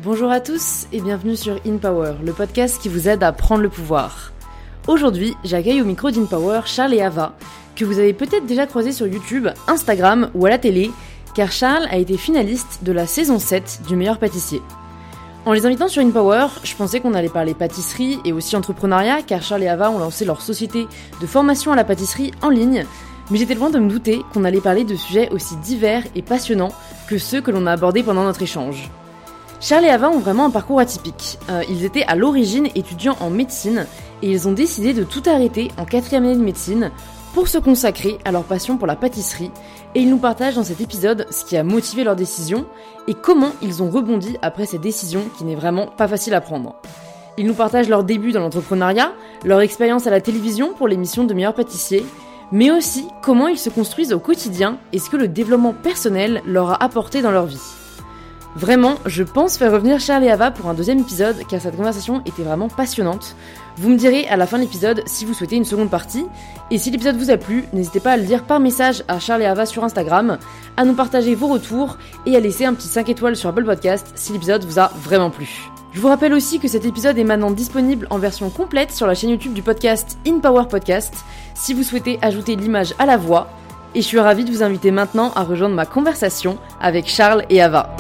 Bonjour à tous et bienvenue sur InPower, le podcast qui vous aide à prendre le pouvoir. Aujourd'hui, j'accueille au micro d'InPower Charles et Ava, que vous avez peut-être déjà croisés sur YouTube, Instagram ou à la télé, car Charles a été finaliste de la saison 7 du meilleur pâtissier. En les invitant sur InPower, je pensais qu'on allait parler pâtisserie et aussi entrepreneuriat, car Charles et Ava ont lancé leur société de formation à la pâtisserie en ligne, mais j'étais loin de me douter qu'on allait parler de sujets aussi divers et passionnants que ceux que l'on a abordés pendant notre échange. Charles et Ava ont vraiment un parcours atypique. Ils étaient à l'origine étudiants en médecine et ils ont décidé de tout arrêter en 4e année de médecine pour se consacrer à leur passion pour la pâtisserie, et ils nous partagent dans cet épisode ce qui a motivé leur décision et comment ils ont rebondi après cette décision qui n'est vraiment pas facile à prendre. Ils nous partagent leur début dans l'entrepreneuriat, leur expérience à la télévision pour l'émission de meilleur pâtissier, mais aussi comment ils se construisent au quotidien et ce que le développement personnel leur a apporté dans leur vie. Vraiment, je pense faire revenir Charles et Ava pour un deuxième épisode, car cette conversation était vraiment passionnante. Vous me direz à la fin de l'épisode si vous souhaitez une seconde partie, et si l'épisode vous a plu, n'hésitez pas à le dire par message à Charles et Ava sur Instagram, à nous partager vos retours, et à laisser un petit 5 étoiles sur Apple Podcast si l'épisode vous a vraiment plu. Je vous rappelle aussi que cet épisode est maintenant disponible en version complète sur la chaîne YouTube du podcast InPower Podcast, si vous souhaitez ajouter l'image à la voix, et je suis ravie de vous inviter maintenant à rejoindre ma conversation avec Charles et Ava.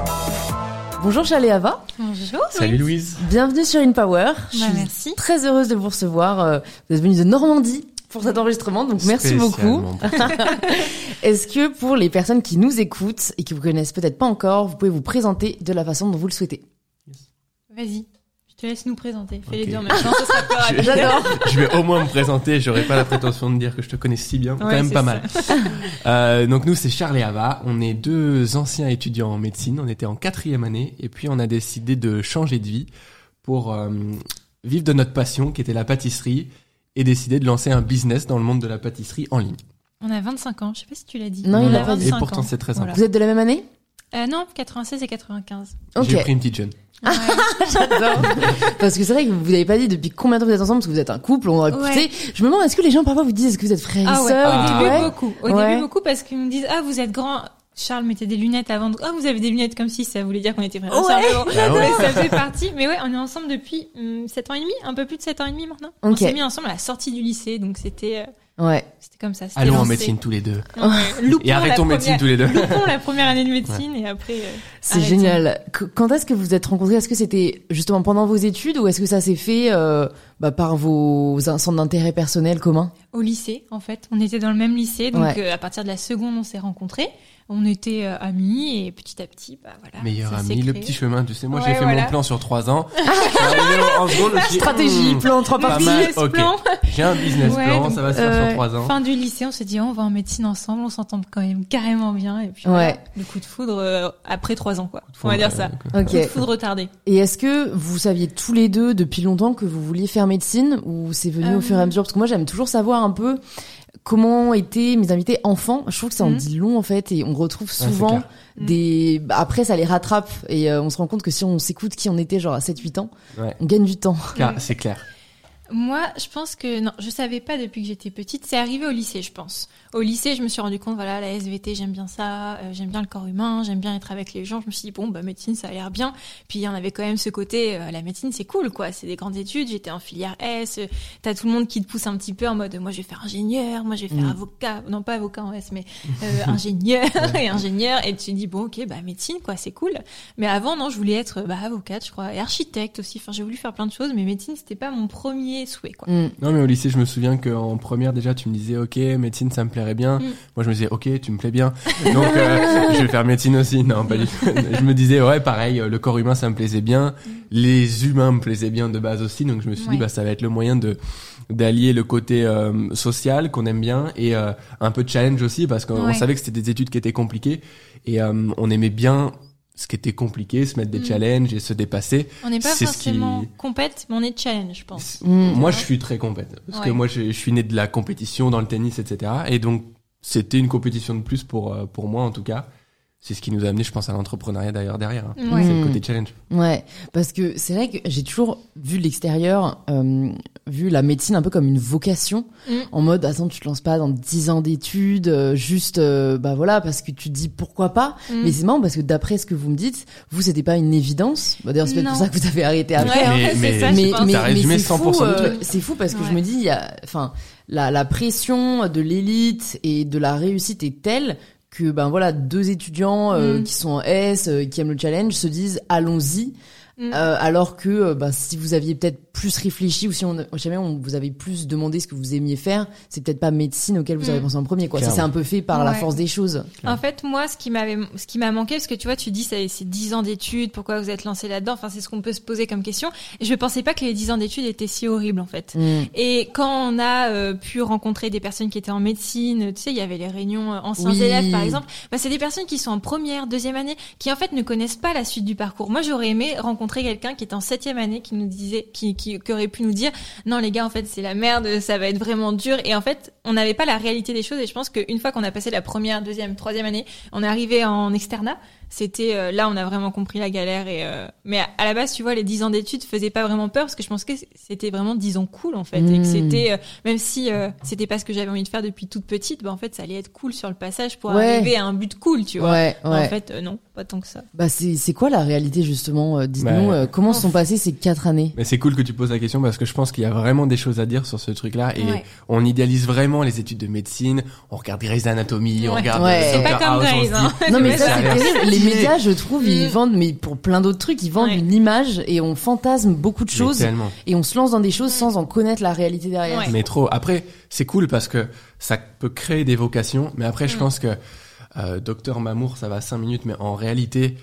Bonjour Charles et Ava. Bonjour. Salut Louise. Bienvenue sur InPower. Je suis merci. très heureuse de vous recevoir. Vous êtes venue de Normandie pour cet enregistrement, donc merci beaucoup. Est-ce que pour les personnes qui nous écoutent et qui vous connaissent peut-être pas encore, vous pouvez vous présenter de la façon dont vous le souhaitez? Vas-y, je te laisse nous présenter. Fais Ok. les deux en même temps, ce sera plus rapide. J'adore. Je vais au moins me présenter, j'aurais pas la prétention de dire que je te connais si bien, quand même pas mal. Donc nous c'est Charles et Ava, on est deux anciens étudiants en médecine, on était en 4e année et puis on a décidé de changer de vie pour vivre de notre passion qui était la pâtisserie et décider de lancer un business dans le monde de la pâtisserie en ligne. On a 25 ans, je sais pas si tu l'as dit. Non, On il a l'a pas dit. Et 25 pourtant ans. c'est très sympa. Vous êtes de la même année? Non, 96 et 95. Ok. J'ai pris une petite jeune. Ouais. J'adore. Parce que c'est vrai que vous n'avez pas dit depuis combien de temps vous êtes ensemble, parce que vous êtes un couple, on aurait pu, Ouais. tu sais, je me demande, est-ce que les gens parfois vous disent, est-ce que vous êtes frères et sœurs? Au début Ouais. beaucoup. Au Ouais. début beaucoup parce qu'ils me disent vous êtes grand. Charles mettait des lunettes avant. Vous avez des lunettes comme si ça voulait dire qu'on était frères et sœurs. Ouais. Mais bon, Ah ouais. mais ça fait partie. Mais ouais, on est ensemble depuis 7 ans et demi, un peu plus de 7 ans et demi maintenant. On Ok. s'est mis ensemble à la sortie du lycée, donc c'était Ouais. comme ça. C'était Allons en lancé. médecine tous les deux. Ouais. Loupons Et arrêtons la médecine première- tous les deux. Loupons la première année de médecine et après. C'est arrêtons. génial. Quand est-ce que vous vous êtes rencontrés? Est-ce que c'était justement pendant vos études ou est-ce que ça s'est fait par vos centres d'intérêt personnels communs? Au lycée, en fait. On était dans le même lycée, donc Ouais. à partir de la seconde, on s'est rencontrés. On était amis et petit à petit, voilà. Meilleur ça s'est ami, le créé. petit chemin, tu sais, moi Ouais, j'ai fait voilà. mon plan sur 3 ans. Je suis arrivé en seconde, je me suis dit, Stratégie, plan, 3 pas parties. mal, Business ok. plan. J'ai un business Ouais, plan, donc, ça va se faire sur 3 ans. Fin du lycée, on s'est dit on va en médecine ensemble, on s'entend quand même carrément bien et puis Ouais. voilà, le coup de foudre après 3 ans quoi. On va dire ça. Ok. Coup de foudre retardé. Et est-ce que vous saviez tous les deux depuis longtemps que vous vouliez faire médecine ou c'est venu au fur et à mesure? Parce que moi j'aime toujours savoir un peu comment étaient mes invités enfants. Je trouve que ça en dit long en fait et on retrouve c'est souvent clair. après ça les rattrape et on se rend compte que si on s'écoute qui on était genre à 7-8 ans, Ouais. on gagne du temps. C'est clair. Moi, je pense que non, je savais pas depuis que j'étais petite. C'est arrivé au lycée, je pense. Au lycée, je me suis rendu compte, voilà, la SVT, j'aime bien ça, j'aime bien le corps humain, j'aime bien être avec les gens. Je me suis dit bon, médecine, ça a l'air bien. Puis il y en avait quand même ce côté, la médecine, c'est cool, quoi. C'est des grandes études. J'étais en filière S. T'as tout le monde qui te pousse un petit peu en mode, moi, je vais faire ingénieur, moi, je vais faire avocat, non pas avocat en S, mais ingénieur et ingénieur. Et tu te dis bon, ok, médecine, quoi, c'est cool. Mais avant, non, je voulais être avocate, je crois, et architecte aussi. Enfin, j'ai voulu faire plein de choses, mais médecine, c'était pas mon premier souhait, quoi. Non, mais au lycée, je me souviens qu'en première, déjà, tu me disais, ok, médecine, ça me plairait bien. Moi, je me disais, ok, tu me plais bien. Donc, je vais faire médecine aussi. Non, pas du tout. Je me disais, ouais, pareil, le corps humain, ça me plaisait bien. Les humains me plaisaient bien de base aussi. Donc, je me suis dit, ça va être le moyen d'allier le côté social qu'on aime bien et un peu de challenge aussi parce qu'on savait que c'était des études qui étaient compliquées et on aimait bien ce qui était compliqué, se mettre des challenges et se dépasser. On n'est pas C'est forcément compète, mais on est challenge, je pense. Moi, je suis très compète parce que Ouais. moi, je suis né de la compétition dans le tennis, etc. Et donc, c'était une compétition de plus pour moi, en tout cas. c'est ce qui nous a amené, je pense, à l'entrepreneuriat d'ailleurs derrière. Hein. Ouais. C'est le côté challenge. Ouais, parce que c'est vrai que j'ai toujours vu de l'extérieur, vu la médecine un peu comme une vocation, en mode attends, tu te lances pas dans 10 ans d'études, juste bah voilà, parce que tu te dis pourquoi pas. Mais c'est marrant parce que d'après ce que vous me dites, vous c'était pas une évidence. Bah, d'ailleurs c'est peut-être pour ça que vous avez arrêté après. Ouais, mais ça, t'as résumé c'est 100% fou, du truc. c'est fou parce que je me dis, il y a, enfin, la pression de l'élite et de la réussite est telle que ben voilà, 2 étudiants qui sont en S, qui aiment le challenge, se disent allons-y. Alors que bah, si vous aviez peut-être plus réfléchi ou si jamais on vous avait plus demandé ce que vous aimiez faire, c'est peut-être pas médecine auquel vous avez pensé en premier, quoi. Ça c'est un peu fait par la force des choses. En fait, moi, ce qui m'a manqué, parce que tu vois, tu dis c'est 10 ans d'études, pourquoi vous êtes lancé là-dedans, enfin c'est ce qu'on peut se poser comme question. Et je pensais pas que les 10 ans d'études étaient si horribles en fait. Et quand on a pu rencontrer des personnes qui étaient en médecine, tu sais, il y avait les réunions anciens élèves par exemple, bah c'est des personnes qui sont en première, deuxième année, qui en fait ne connaissent pas la suite du parcours. Moi, j'aurais aimé rencontrer quelqu'un qui était en 7e année, qui nous disait, qui aurait pu nous dire non les gars, en fait c'est la merde, ça va être vraiment dur. Et en fait on n'avait pas la réalité des choses. Et je pense qu'une fois qu'on a passé la première, deuxième, troisième année, on est arrivé en externat. C'était là on a vraiment compris la galère. Et mais à la base tu vois, les 10 ans d'études faisaient pas vraiment peur parce que je pense que c'était vraiment 10 ans cool en fait. Et que c'était même si c'était pas ce que j'avais envie de faire depuis toute petite, bah en fait ça allait être cool sur le passage pour arriver à un but cool, tu vois. En fait non, pas tant que ça. Bah c'est quoi la réalité justement, dites-nous comment se sont passées ces 4 années? Mais c'est cool que tu poses la question parce que je pense qu'il y a vraiment des choses à dire sur ce truc-là et on idéalise vraiment les études de médecine, on regarde Grey's Anatomy, on regarde c'est pas comme Grey's, hein. Non mais ça c'est terrible. Les médias, je trouve, ils vendent, mais pour plein d'autres trucs, ils vendent une image et on fantasme beaucoup de choses et on se lance dans des choses sans en connaître la réalité derrière. Mais trop. Après, c'est cool parce que ça peut créer des vocations, mais après, je pense que Docteur Mamour, ça va 5 minutes, mais en réalité,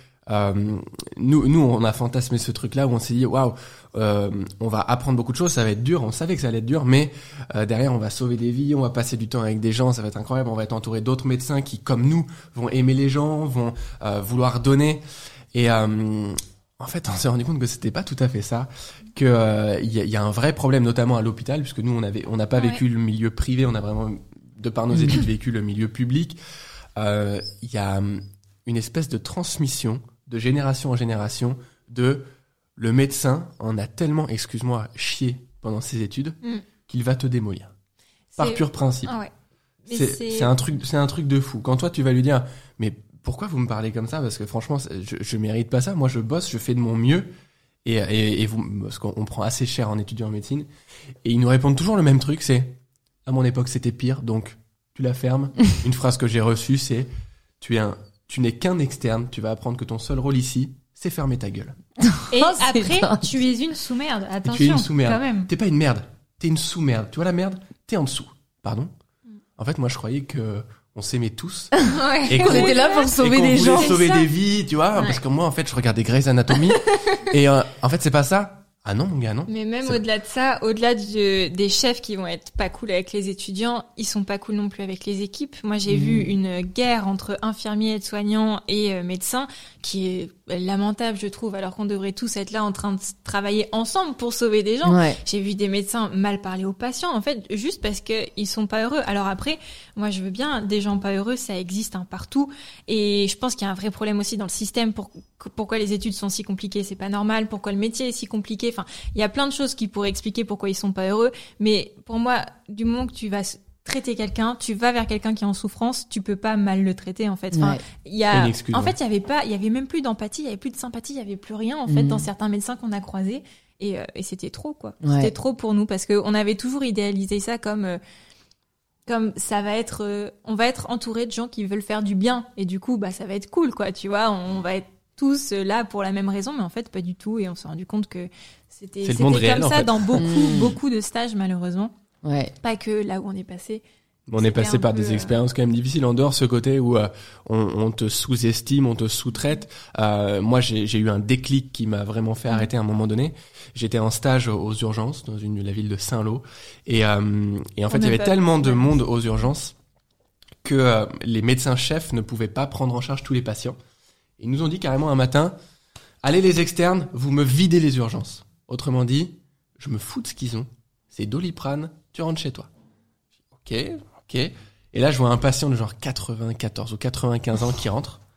nous, on a fantasmé ce truc-là où on s'est dit, waouh, on va apprendre beaucoup de choses, ça va être dur, on savait que ça allait être dur, mais derrière, on va sauver des vies, on va passer du temps avec des gens, ça va être incroyable, on va être entouré d'autres médecins qui, comme nous, vont aimer les gens, vont vouloir donner. Et en fait, on s'est rendu compte que c'était pas tout à fait ça, que y a un vrai problème, notamment à l'hôpital, puisque nous, on n'a pas vécu le milieu privé, on a vraiment, de par nos études, vécu le milieu public. Il y a une espèce de transmission de génération en génération de le médecin en a tellement, excuse-moi, chié pendant ses études qu'il va te démolir. Par pur principe. C'est un truc de fou. Quand toi tu vas lui dire mais pourquoi vous me parlez comme ça, parce que franchement je mérite pas ça, moi je bosse, je fais de mon mieux et vous, parce qu'on prend assez cher en étudiant en médecine, et ils nous répondent toujours le même truc, c'est à mon époque c'était pire, donc tu la fermes. Une phrase que j'ai reçue, c'est tu n'es qu'un externe, tu vas apprendre que ton seul rôle ici, c'est fermer ta gueule. Et après, tu es une sous-merde. Attention, tu es une sous-merde. Quand même. T'es pas une merde, t'es une sous-merde. Tu vois la merde, t'es en dessous. Pardon. En fait, moi, je croyais que on s'aimait tous. Et qu'on était là pour sauver des gens. Sauver des vies, tu vois. Parce que moi, en fait, je regardais Grey's Anatomy. Et en fait, c'est pas ça. Ah non, mon gars, non. Mais même au-delà de ça, au-delà des chefs qui vont être pas cool avec les étudiants, ils sont pas cool non plus avec les équipes. Moi, j'ai vu une guerre entre infirmiers, aides-soignants et médecins qui est lamentable, je trouve, alors qu'on devrait tous être là en train de travailler ensemble pour sauver des gens. J'ai vu des médecins mal parler aux patients, en fait, juste parce que ils sont pas heureux. Alors après, moi, je veux bien, des gens pas heureux, ça existe partout. Et je pense qu'il y a un vrai problème aussi dans le système. Pourquoi les études sont si compliquées, c'est pas normal. Pourquoi le métier est si compliqué. Enfin, il y a plein de choses qui pourraient expliquer pourquoi ils sont pas heureux. Mais pour moi, du moment que tu vas traiter quelqu'un, tu vas vers quelqu'un qui est en souffrance, tu peux pas mal le traiter, en fait. Enfin, il y avait même plus d'empathie, il y avait plus de sympathie, il y avait plus rien, en fait, dans certains médecins qu'on a croisés. Et c'était trop, quoi. C'était trop pour nous parce que on avait toujours idéalisé ça comme ça va être, on va être entouré de gens qui veulent faire du bien. Et du coup, bah, ça va être cool, quoi. Tu vois, on va être tous là pour la même raison, mais en fait, pas du tout. Et on s'est rendu compte que c'était comme réel, ça en fait. dans beaucoup de stages, malheureusement. Pas que là où on est passé. On est passé par des expériences quand même difficiles en dehors ce côté où on te sous-estime, on te sous-traite. Moi, j'ai eu un déclic qui m'a vraiment fait arrêter à un moment donné. J'étais en stage aux urgences dans la ville de Saint-Lô et en fait, il y avait tellement de monde aux urgences que les médecins chefs ne pouvaient pas prendre en charge tous les patients. Ils nous ont dit carrément un matin, allez les externes, vous me videz les urgences. Autrement dit, je me fous de ce qu'ils ont. C'est Doliprane, tu rentres chez toi. Ok. Et là, je vois un patient de genre 94 ou 95 ans qui rentre. Les petits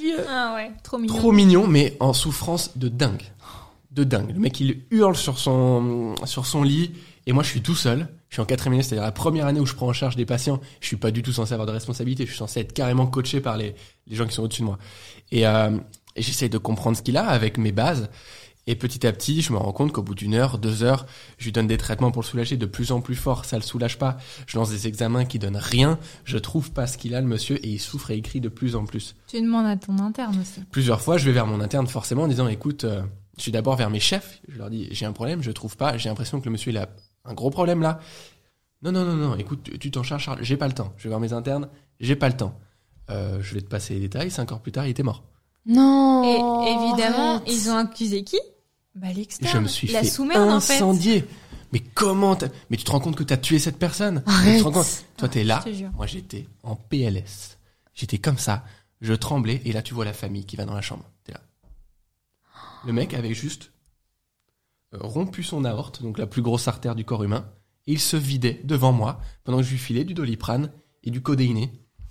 vieux. Ah ouais, trop mignon. Trop mignon, mais en souffrance de dingue. De dingue. Le mec, il hurle sur son lit, et moi, je suis tout seul. Je suis en 4e année, c'est-à-dire la première année où je prends en charge des patients. Je suis pas du tout censé avoir de responsabilité. Je suis censé être carrément coaché par les gens qui sont au-dessus de moi. Et j'essaye de comprendre ce qu'il a avec mes bases. Et petit à petit, je me rends compte qu'au bout d'1 heure, 2 heures, je lui donne des traitements pour le soulager de plus en plus fort. Ça le soulage pas. Je lance des examens qui donnent rien. Je trouve pas ce qu'il a, le monsieur, et il souffre et il crie de plus en plus. Tu demandes à ton interne aussi. Plusieurs fois, je vais vers mon interne forcément en disant, écoute, je suis d'abord vers mes chefs. Je leur dis, j'ai un problème, je trouve pas. J'ai l'impression que le monsieur, il a un gros problème là. Non, écoute, tu t'en charges, Charles. J'ai pas le temps. Je vais voir mes internes. J'ai pas le temps. Je vais te passer les détails. 5 heures plus tard, il était mort. Non. Et évidemment, arrête. ils ont accusé qui? Bah, l'externe. Je me suis la fait sous-merde, incendier. en fait. Mais comment mais tu te rends compte que t'as tué cette personne? Arrête. Tu te rends compte? Toi, t'es là. Je te jure. Moi, j'étais en PLS. J'étais comme ça. Je tremblais. Et là, tu vois la famille qui va dans la chambre. T'es là. Le mec avait juste rompu son aorte, donc la plus grosse artère du corps humain. Et il se vidait devant moi pendant que je lui filais du Doliprane et du codéiné.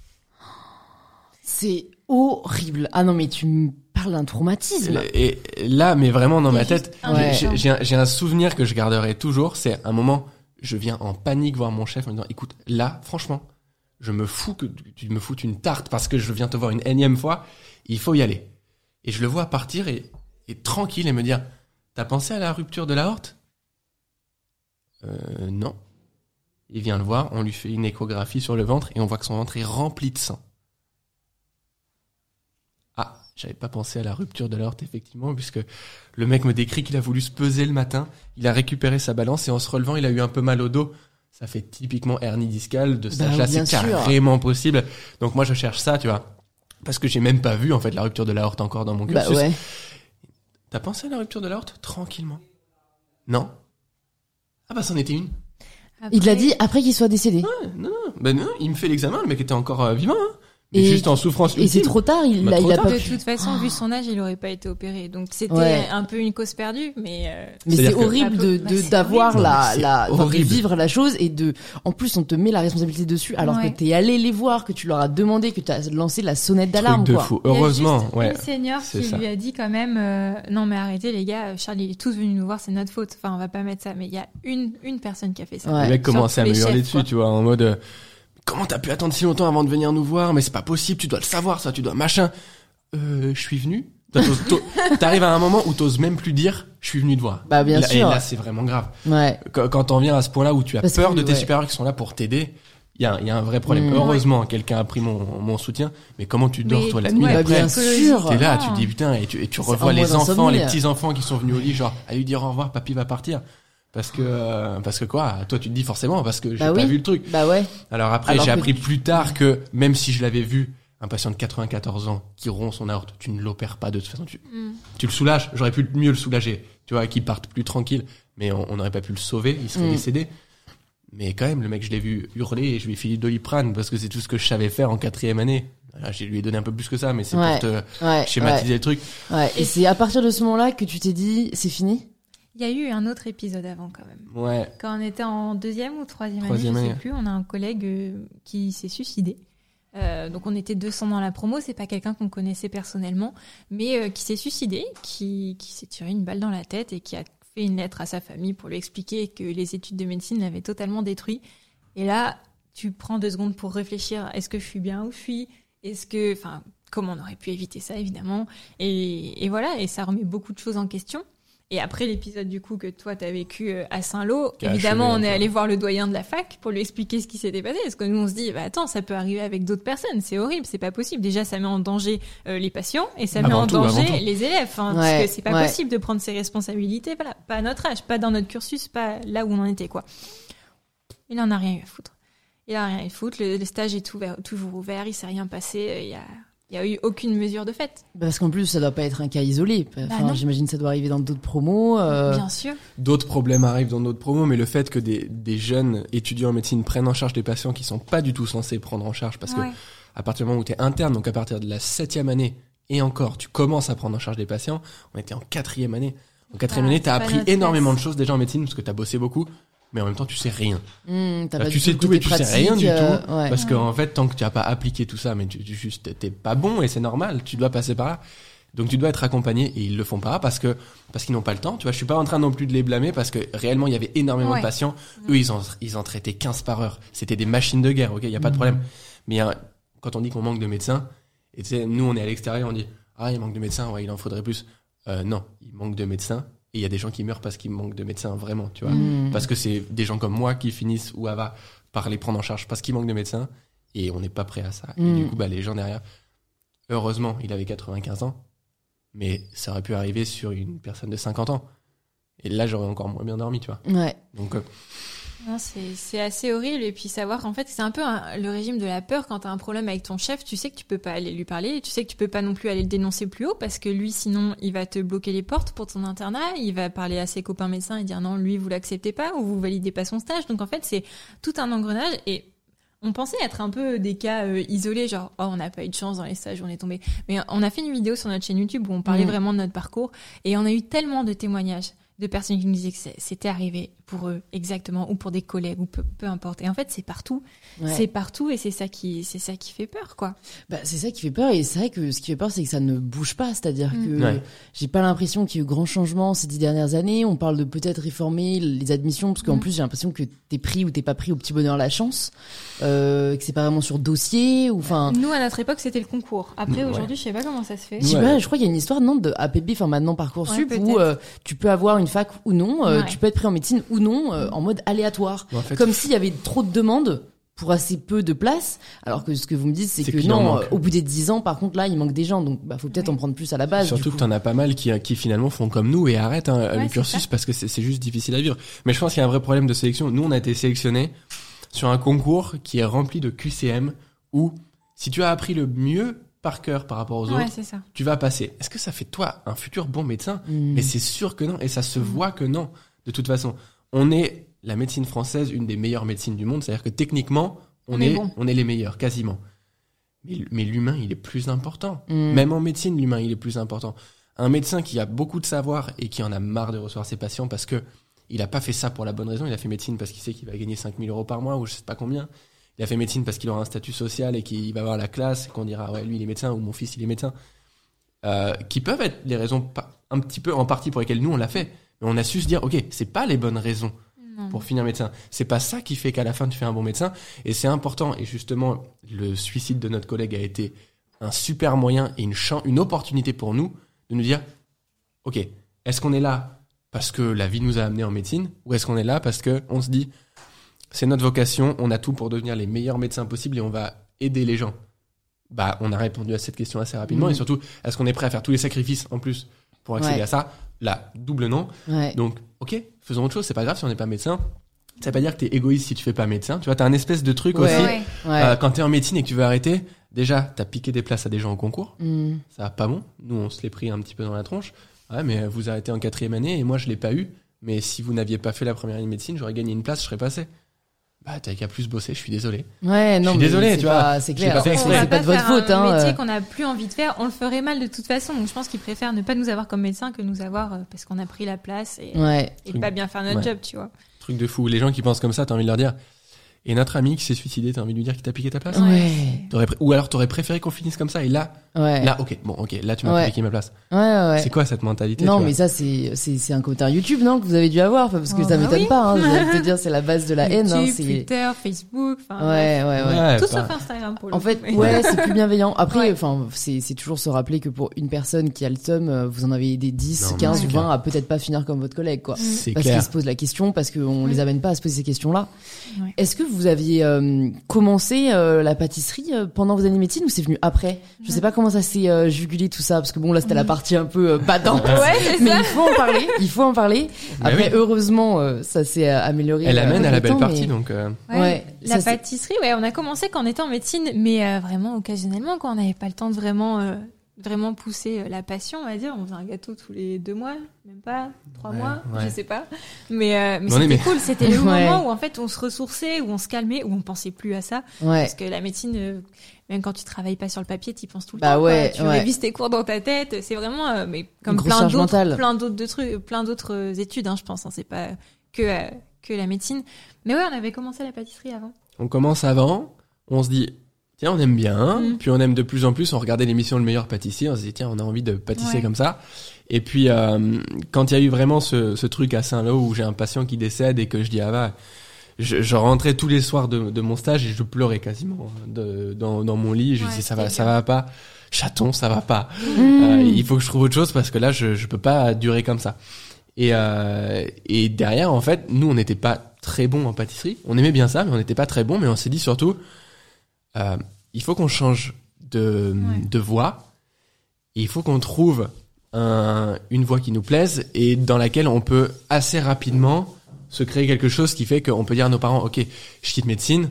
C'est horrible. Ah non, mais tu me parles d'un traumatisme. Et là, mais vraiment dans ma juste tête, un j'ai un souvenir que je garderai toujours. C'est un moment, je viens en panique voir mon chef en me disant, écoute, là, franchement, je me fous que tu me foutes une tarte parce que je viens te voir une énième fois. Il faut y aller. Et je le vois partir et tranquille et me dire, t'as pensé à la rupture de l'aorte? Non. Il vient le voir, on lui fait une échographie sur le ventre et on voit que son ventre est rempli de sang. Ah, j'avais pas pensé à la rupture de l'aorte, effectivement, puisque le mec me décrit qu'il a voulu se peser le matin, il a récupéré sa balance et en se relevant, il a eu un peu mal au dos. Ça fait typiquement hernie discale, de cet âge-là, c'est carrément possible. Donc moi, je cherche ça, tu vois. Parce que j'ai même pas vu, en fait, la rupture de l'aorte encore dans mon cursus. Bah ouais. T'as pensé à la rupture de l'aorte? Tranquillement. Non? Ah bah, c'en était une. Après, Il l'a dit après qu'il soit décédé. Non. Ben non, il me fait l'examen, le mec était encore vivant, hein. Mais Et- juste en souffrance Et c'est ultime. trop tard, il Bah, a trop pas tard. de pu. toute façon, vu son âge, il aurait pas été opéré. Donc c'était Ouais. un peu une cause perdue, mais Mais c'est C'est-à-dire que- horrible Bah, c'est d'avoir horrible. la, Non, mais c'est de horrible. vivre la chose et en plus on te met la responsabilité dessus alors Ouais. que t'es allé les voir, que tu leur as demandé, que t'as lancé la sonnette d'alarme, Truc de quoi. fou. il y a Heureusement, juste ouais. une senior c'est qui ça. lui a dit quand même non mais arrêtez les gars, Charles il est tous venu nous voir, c'est notre faute. Enfin on va pas mettre ça, mais il y a une personne qui a fait ça. Ouais. Le mec Sur commençait à tous me les hurler chefs, dessus, quoi. tu vois, en mode comment t'as pu attendre si longtemps avant de venir nous voir? Mais c'est pas possible, tu dois le savoir, ça, tu dois machin. Je suis venu. T'arrives à un moment où t'oses même plus dire je suis venu te voir. Bah, bien Et sûr. là, c'est vraiment grave. Ouais. Quand t'en viens à ce point-là où tu as Parce peur que, de tes ouais. supérieurs qui sont là pour t'aider, il y a un vrai problème. Mmh. Heureusement, quelqu'un a pris mon soutien. Mais comment tu dors, Mais- toi, la ouais, nuit Bah, après? bien sûr. T'es là, Ah. tu te dis putain, et tu C'est revois en les mode enfants, insomnie. les petits enfants qui sont venus au lit, genre à lui dire au revoir, papy va partir. Parce que quoi? Toi, tu te dis forcément parce que j'ai Bah pas oui. vu le truc. Bah ouais. Alors après, Alors j'ai que- appris plus tard que même si je l'avais vu, un patient de 94 ans qui rompt son aorte, tu ne l'opères pas de toute façon. Tu le soulages. J'aurais pu mieux le soulager, tu vois, qu'il parte plus tranquille. Mais on n'aurait pas pu le sauver, il serait décédé. Mais quand même, le mec, je l'ai vu hurler et je lui ai filé de Doliprane parce que c'est tout ce que je savais faire en 4e année. Voilà, je lui ai donné un peu plus que ça, mais c'est Ouais. pour te Ouais. schématiser le truc. Ouais. Et c'est à partir de ce moment-là que tu t'es dit c'est fini. Il y a eu un autre épisode avant quand même. Ouais. Quand on était en 2e ou 3e année, Troisième je sais année. plus, on a un collègue qui s'est suicidé. Donc on était 200 dans la promo, c'est pas quelqu'un qu'on connaissait personnellement, mais qui s'est suicidé, qui s'est tiré une balle dans la tête et qui a fait une lettre à sa famille pour lui expliquer que les études de médecine l'avaient totalement détruit. Et là, tu prends 2 secondes pour réfléchir, est-ce que je suis bien où je suis? Comment on aurait pu éviter ça, évidemment. Et voilà, et ça remet beaucoup de choses en question. Et après l'épisode du coup que toi t'as vécu à Saint-Lô, Qui a évidemment achevé on un est peu. allé voir le doyen de la fac pour lui expliquer ce qui s'était passé. Parce que nous on se dit, bah attends, ça peut arriver avec d'autres personnes, c'est horrible, c'est pas possible. Déjà ça met en danger les patients et ça met Avant en tout, avant danger tout. les élèves. Parce Ouais, que c'est pas ouais. possible de prendre ses responsabilités, voilà, pas à notre âge, pas dans notre cursus, pas là où on en était quoi. Il en a rien eu à foutre. Il a rien eu à foutre. Le stage est toujours ouvert, il s'est rien passé. Il y a eu aucune mesure de fait. Parce qu'en plus ça doit pas être un cas isolé. Enfin, non. j'imagine que ça doit arriver dans d'autres promos. Bien sûr. D'autres problèmes arrivent dans notre promo, mais le fait que des jeunes étudiants en médecine prennent en charge des patients qui sont pas du tout censés prendre en charge, parce Ouais. que à partir du moment où tu es interne, donc à partir de la 7e année, et encore, tu commences à prendre en charge des patients, on était en 4e année. En 4e année, c'est t'as pas appris notre énormément place. de choses déjà en médecine, parce que t'as bossé beaucoup, mais en même temps tu sais rien. T'as Tu sais tout et tu sais rien du tout, ouais. parce qu'en fait tant que tu as pas appliqué tout ça, mais juste t'es pas bon et c'est normal, tu dois passer par là. Donc tu dois être accompagné et ils le font pas parce qu'ils n'ont pas le temps. Tu vois, je suis pas en train non plus de les blâmer parce que réellement il y avait énormément de patients. Eux ils en traitaient 15 par heure. C'était des machines de guerre, ok, il y a pas de problème. Mais quand on dit qu'on manque de médecins, et tu sais, nous on est à l'extérieur, on dit il manque de médecins, ouais, il en faudrait plus. Non, il manque de médecins et il y a des gens qui meurent parce qu'il manque de médecins vraiment, tu vois. Parce que c'est des gens comme moi qui finissent ou Ava par les prendre en charge parce qu'il manque de médecins et on n'est pas prêt à ça. Et du coup, les gens derrière, heureusement, il avait 95 ans. Mais ça aurait pu arriver sur une personne de 50 ans. Et là, j'aurais encore moins bien dormi, tu vois. Ouais. Donc, non, c'est assez horrible. Et puis savoir qu'en fait, c'est un peu le régime de la peur. Quand t'as un problème avec ton chef, tu sais que tu peux pas aller lui parler. Tu sais que tu peux pas non plus aller le dénoncer plus haut parce que lui, sinon, il va te bloquer les portes pour ton internat. Il va parler à ses copains médecins et dire non, lui, vous l'acceptez pas ou vous validez pas son stage. Donc en fait, c'est tout un engrenage. Et on pensait être un peu des cas isolés, genre on n'a pas eu de chance dans les stages où on est tombé. Mais on a fait une vidéo sur notre chaîne YouTube où on parlait vraiment de notre parcours et on a eu tellement de témoignages de personnes qui nous disaient que c'était arrivé pour eux exactement ou pour des collègues ou peu importe. Et en fait, c'est partout. Ouais. C'est partout et c'est ça qui fait peur, quoi. C'est ça qui fait peur et c'est vrai que ce qui fait peur, c'est que ça ne bouge pas. C'est-à-dire que j'ai pas l'impression qu'il y a eu grand changement ces 10 dernières années. On parle de peut-être réformer les admissions parce qu'en plus, j'ai l'impression que t'es pris ou t'es pas pris au petit bonheur la chance, que c'est pas vraiment sur dossier ou enfin. Nous, à notre époque, c'était le concours. Après, aujourd'hui, je sais pas comment ça se fait. Je crois qu'il y a une histoire de APB, enfin maintenant Parcoursup, où tu peux avoir une fac ou non, tu peux être pris en médecine ou non, en mode aléatoire. En fait, comme s'il y avait trop de demandes pour assez peu de place, alors que ce que vous me dites, c'est que non, au bout des 10 ans, par contre, là, il manque des gens, donc faut peut-être en prendre plus à la base. Surtout que t'en as pas mal qui finalement font comme nous et arrêtent le cursus parce que c'est juste difficile à vivre. Mais je pense qu'il y a un vrai problème de sélection. Nous, on a été sélectionnés sur un concours qui est rempli de QCM où si tu as appris le mieux par cœur par rapport aux autres, tu vas passer. Est-ce que ça fait toi un futur bon médecin? Mais c'est sûr que non, et ça se voit que non. De toute façon, on est la médecine française, une des meilleures médecines du monde, c'est-à-dire que techniquement, on est les meilleurs, quasiment. Mais l'humain, il est plus important. Même en médecine, l'humain, il est plus important. Un médecin qui a beaucoup de savoir et qui en a marre de recevoir ses patients parce que il a pas fait ça pour la bonne raison, il a fait médecine parce qu'il sait qu'il va gagner 5 000 € par mois ou je sais pas combien. Il a fait médecine parce qu'il aura un statut social et qu'il va avoir la classe et qu'on dira ouais, lui il est médecin ou mon fils il est médecin. Qui peuvent être les raisons un petit peu en partie pour lesquelles nous on l'a fait. Mais on a su se dire ok, c'est pas les bonnes raisons pour finir médecin. C'est pas ça qui fait qu'à la fin tu fais un bon médecin. Et c'est important. Et justement, le suicide de notre collègue a été un super moyen et une opportunité pour nous de nous dire ok, est-ce qu'on est là parce que la vie nous a amenés en médecine ou est-ce qu'on est là parce que on se dit c'est notre vocation, on a tout pour devenir les meilleurs médecins possibles et on va aider les gens. On a répondu à cette question assez rapidement et surtout, est-ce qu'on est prêt à faire tous les sacrifices en plus pour accéder à ça? Là, double non. Donc, ok, faisons autre chose, c'est pas grave si on n'est pas médecin. Ça veut pas dire que t'es égoïste si tu fais pas médecin. Tu vois, t'as un espèce de truc aussi. Quand t'es en médecine et que tu veux arrêter, déjà, t'as piqué des places à des gens au concours. Ça va pas bon. Nous, on se l'est pris un petit peu dans la tronche. Ouais, mais vous arrêtez en 4e année et moi, je l'ai pas eu. Mais si vous n'aviez pas fait la première année de médecine, j'aurais gagné une place, je serais passé. T'as qu'à plus bosser, je suis désolé. Ouais, non, je suis désolé, tu vois. C'est clair. C'est pas de votre faute, hein. Un métier qu'on a plus envie de faire, on le ferait mal de toute façon. Donc je pense qu'ils préfèrent ne pas nous avoir comme médecin que nous avoir parce qu'on a pris la place et pas bien faire notre job, tu vois. Truc de fou. Les gens qui pensent comme ça, t'as envie de leur dire. Et notre ami qui s'est suicidé, t'as envie de lui dire qu'il t'a piqué ta place? Ou alors t'aurais préféré qu'on finisse comme ça et là, là tu m'as piqué ma place. C'est quoi cette mentalité? Non, mais ça c'est un commentaire YouTube, non, que vous avez dû avoir, parce que ça m'étonne pas, hein. Je vais te dire, c'est la base de la haine, hein. YouTube, Twitter, Facebook, tout sauf Instagram pour le coup. En fait, c'est plus bienveillant. Après, c'est toujours se rappeler que pour une personne qui a le seum, vous en avez des 10, 15 ou 20 à peut-être pas finir comme votre collègue, quoi. Parce qu'ils se posent la question, parce qu'on les amène pas à se poser ces questions-là. Est-ce que vous aviez commencé la pâtisserie pendant vos années de médecine ou c'est venu après? Je sais pas comment ça s'est jugulé tout ça, parce que bon là c'était la partie un peu badante, mais il faut en parler. Après heureusement ça s'est amélioré. Elle amène à la belle partie donc. La pâtisserie, on a commencé quand on était en médecine, mais vraiment occasionnellement quand on n'avait pas le temps de vraiment pousser la passion, on va dire. On faisait un gâteau tous les 2 mois, même pas 3 mois, je sais pas. Mais c'était cool, c'était le moment où en fait on se ressourçait, où on se calmait, où on pensait plus à ça. Parce que la médecine, même quand tu travailles pas sur le papier, t'y penses tout le temps. Tu révises tes cours dans ta tête, c'est vraiment mais comme plein d'autres trucs, plein d'autres études, hein, je pense. Hein, c'est pas que que la médecine. Mais ouais, on avait commencé la pâtisserie avant. On commence avant, on se dit, tiens, on aime bien, puis on aime de plus en plus, on regardait l'émission Le Meilleur Pâtissier, on se dit, tiens, on a envie de pâtisser comme ça. Et puis, quand il y a eu vraiment ce truc à Saint-Lô où j'ai un patient qui décède et que je dis, je rentrais tous les soirs de mon stage et je pleurais quasiment dans mon lit. Je disais, ça va pas. Chaton, ça va pas. Il faut que je trouve autre chose parce que là, je peux pas durer comme ça. Et derrière, en fait, nous, on n'était pas très bons en pâtisserie. On aimait bien ça, mais on n'était pas très bons. Mais on s'est dit surtout, il faut qu'on change de voie. Et il faut qu'on trouve une voie qui nous plaise et dans laquelle on peut assez rapidement se créer quelque chose qui fait qu'on peut dire à nos parents, ok, je quitte médecine,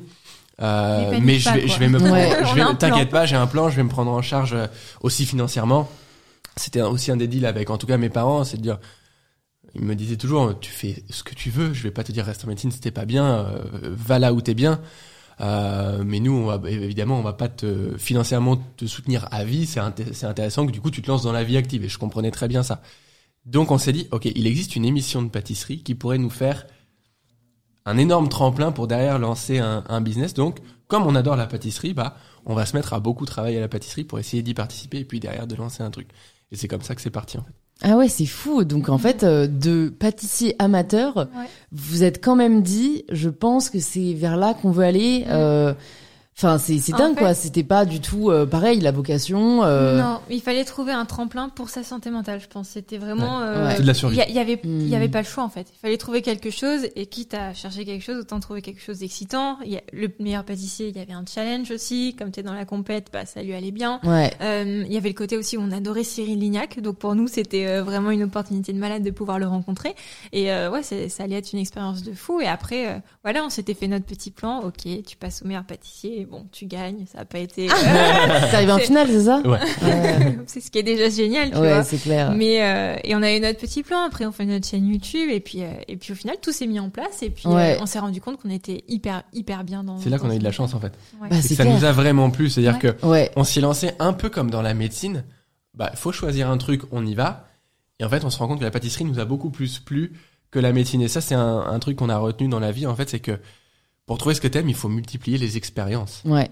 mais je vais me prendre, t'inquiète pas, j'ai un plan, je vais me prendre en charge aussi financièrement. C'était aussi un des deals avec, en tout cas, mes parents, c'est de dire, ils me disaient toujours, tu fais ce que tu veux, je vais pas te dire reste en médecine, c'était pas bien, va là où t'es bien. Mais nous, on va pas financièrement te soutenir à vie. C'est intéressant que du coup tu te lances dans la vie active. Et je comprenais très bien ça. Donc on s'est dit, ok, il existe une émission de pâtisserie qui pourrait nous faire un énorme tremplin pour derrière lancer un business. Donc, comme on adore la pâtisserie, on va se mettre à beaucoup travailler à la pâtisserie pour essayer d'y participer et puis derrière de lancer un truc. Et c'est comme ça que c'est parti en fait. Ah ouais, c'est fou. Donc en fait, de pâtissier amateur, vous êtes quand même dit, je pense que c'est vers là qu'on veut aller. Enfin, c'est dingue, quoi. C'était pas du tout pareil, la vocation. Non, il fallait trouver un tremplin pour sa santé mentale, je pense. C'était vraiment... C'est de la survie. Il y avait pas le choix, en fait. Il fallait trouver quelque chose, et quitte à chercher quelque chose, autant trouver quelque chose d'excitant. Le meilleur pâtissier, il y avait un challenge aussi. Comme t'es dans la compète, ça lui allait bien. Il y avait le côté aussi où on adorait Cyril Lignac. Donc pour nous, c'était vraiment une opportunité de malade de pouvoir le rencontrer. Et ça allait être une expérience de fou. Et après, on s'était fait notre petit plan. Ok, tu passes au meilleur pâtissier. Bon, tu gagnes, ça a pas été... C'est arrivé en finale, c'est ça? Ouais. C'est ce qui est déjà génial, tu vois. Ouais, c'est clair. Mais, et on a eu notre petit plan, après on fait notre chaîne YouTube, et puis au final, tout s'est mis en place, et puis on s'est rendu compte qu'on était hyper bien dans... C'est là qu'on a eu de la chance, en fait. C'est que ça nous a vraiment plu, c'est-à-dire que on s'y lançait un peu comme dans la médecine. Faut choisir un truc, on y va. Et en fait, on se rend compte que la pâtisserie nous a beaucoup plus plu que la médecine. Et ça, c'est un truc qu'on a retenu dans la vie, en fait, c'est que pour trouver ce que t'aimes, il faut multiplier les expériences. Ouais.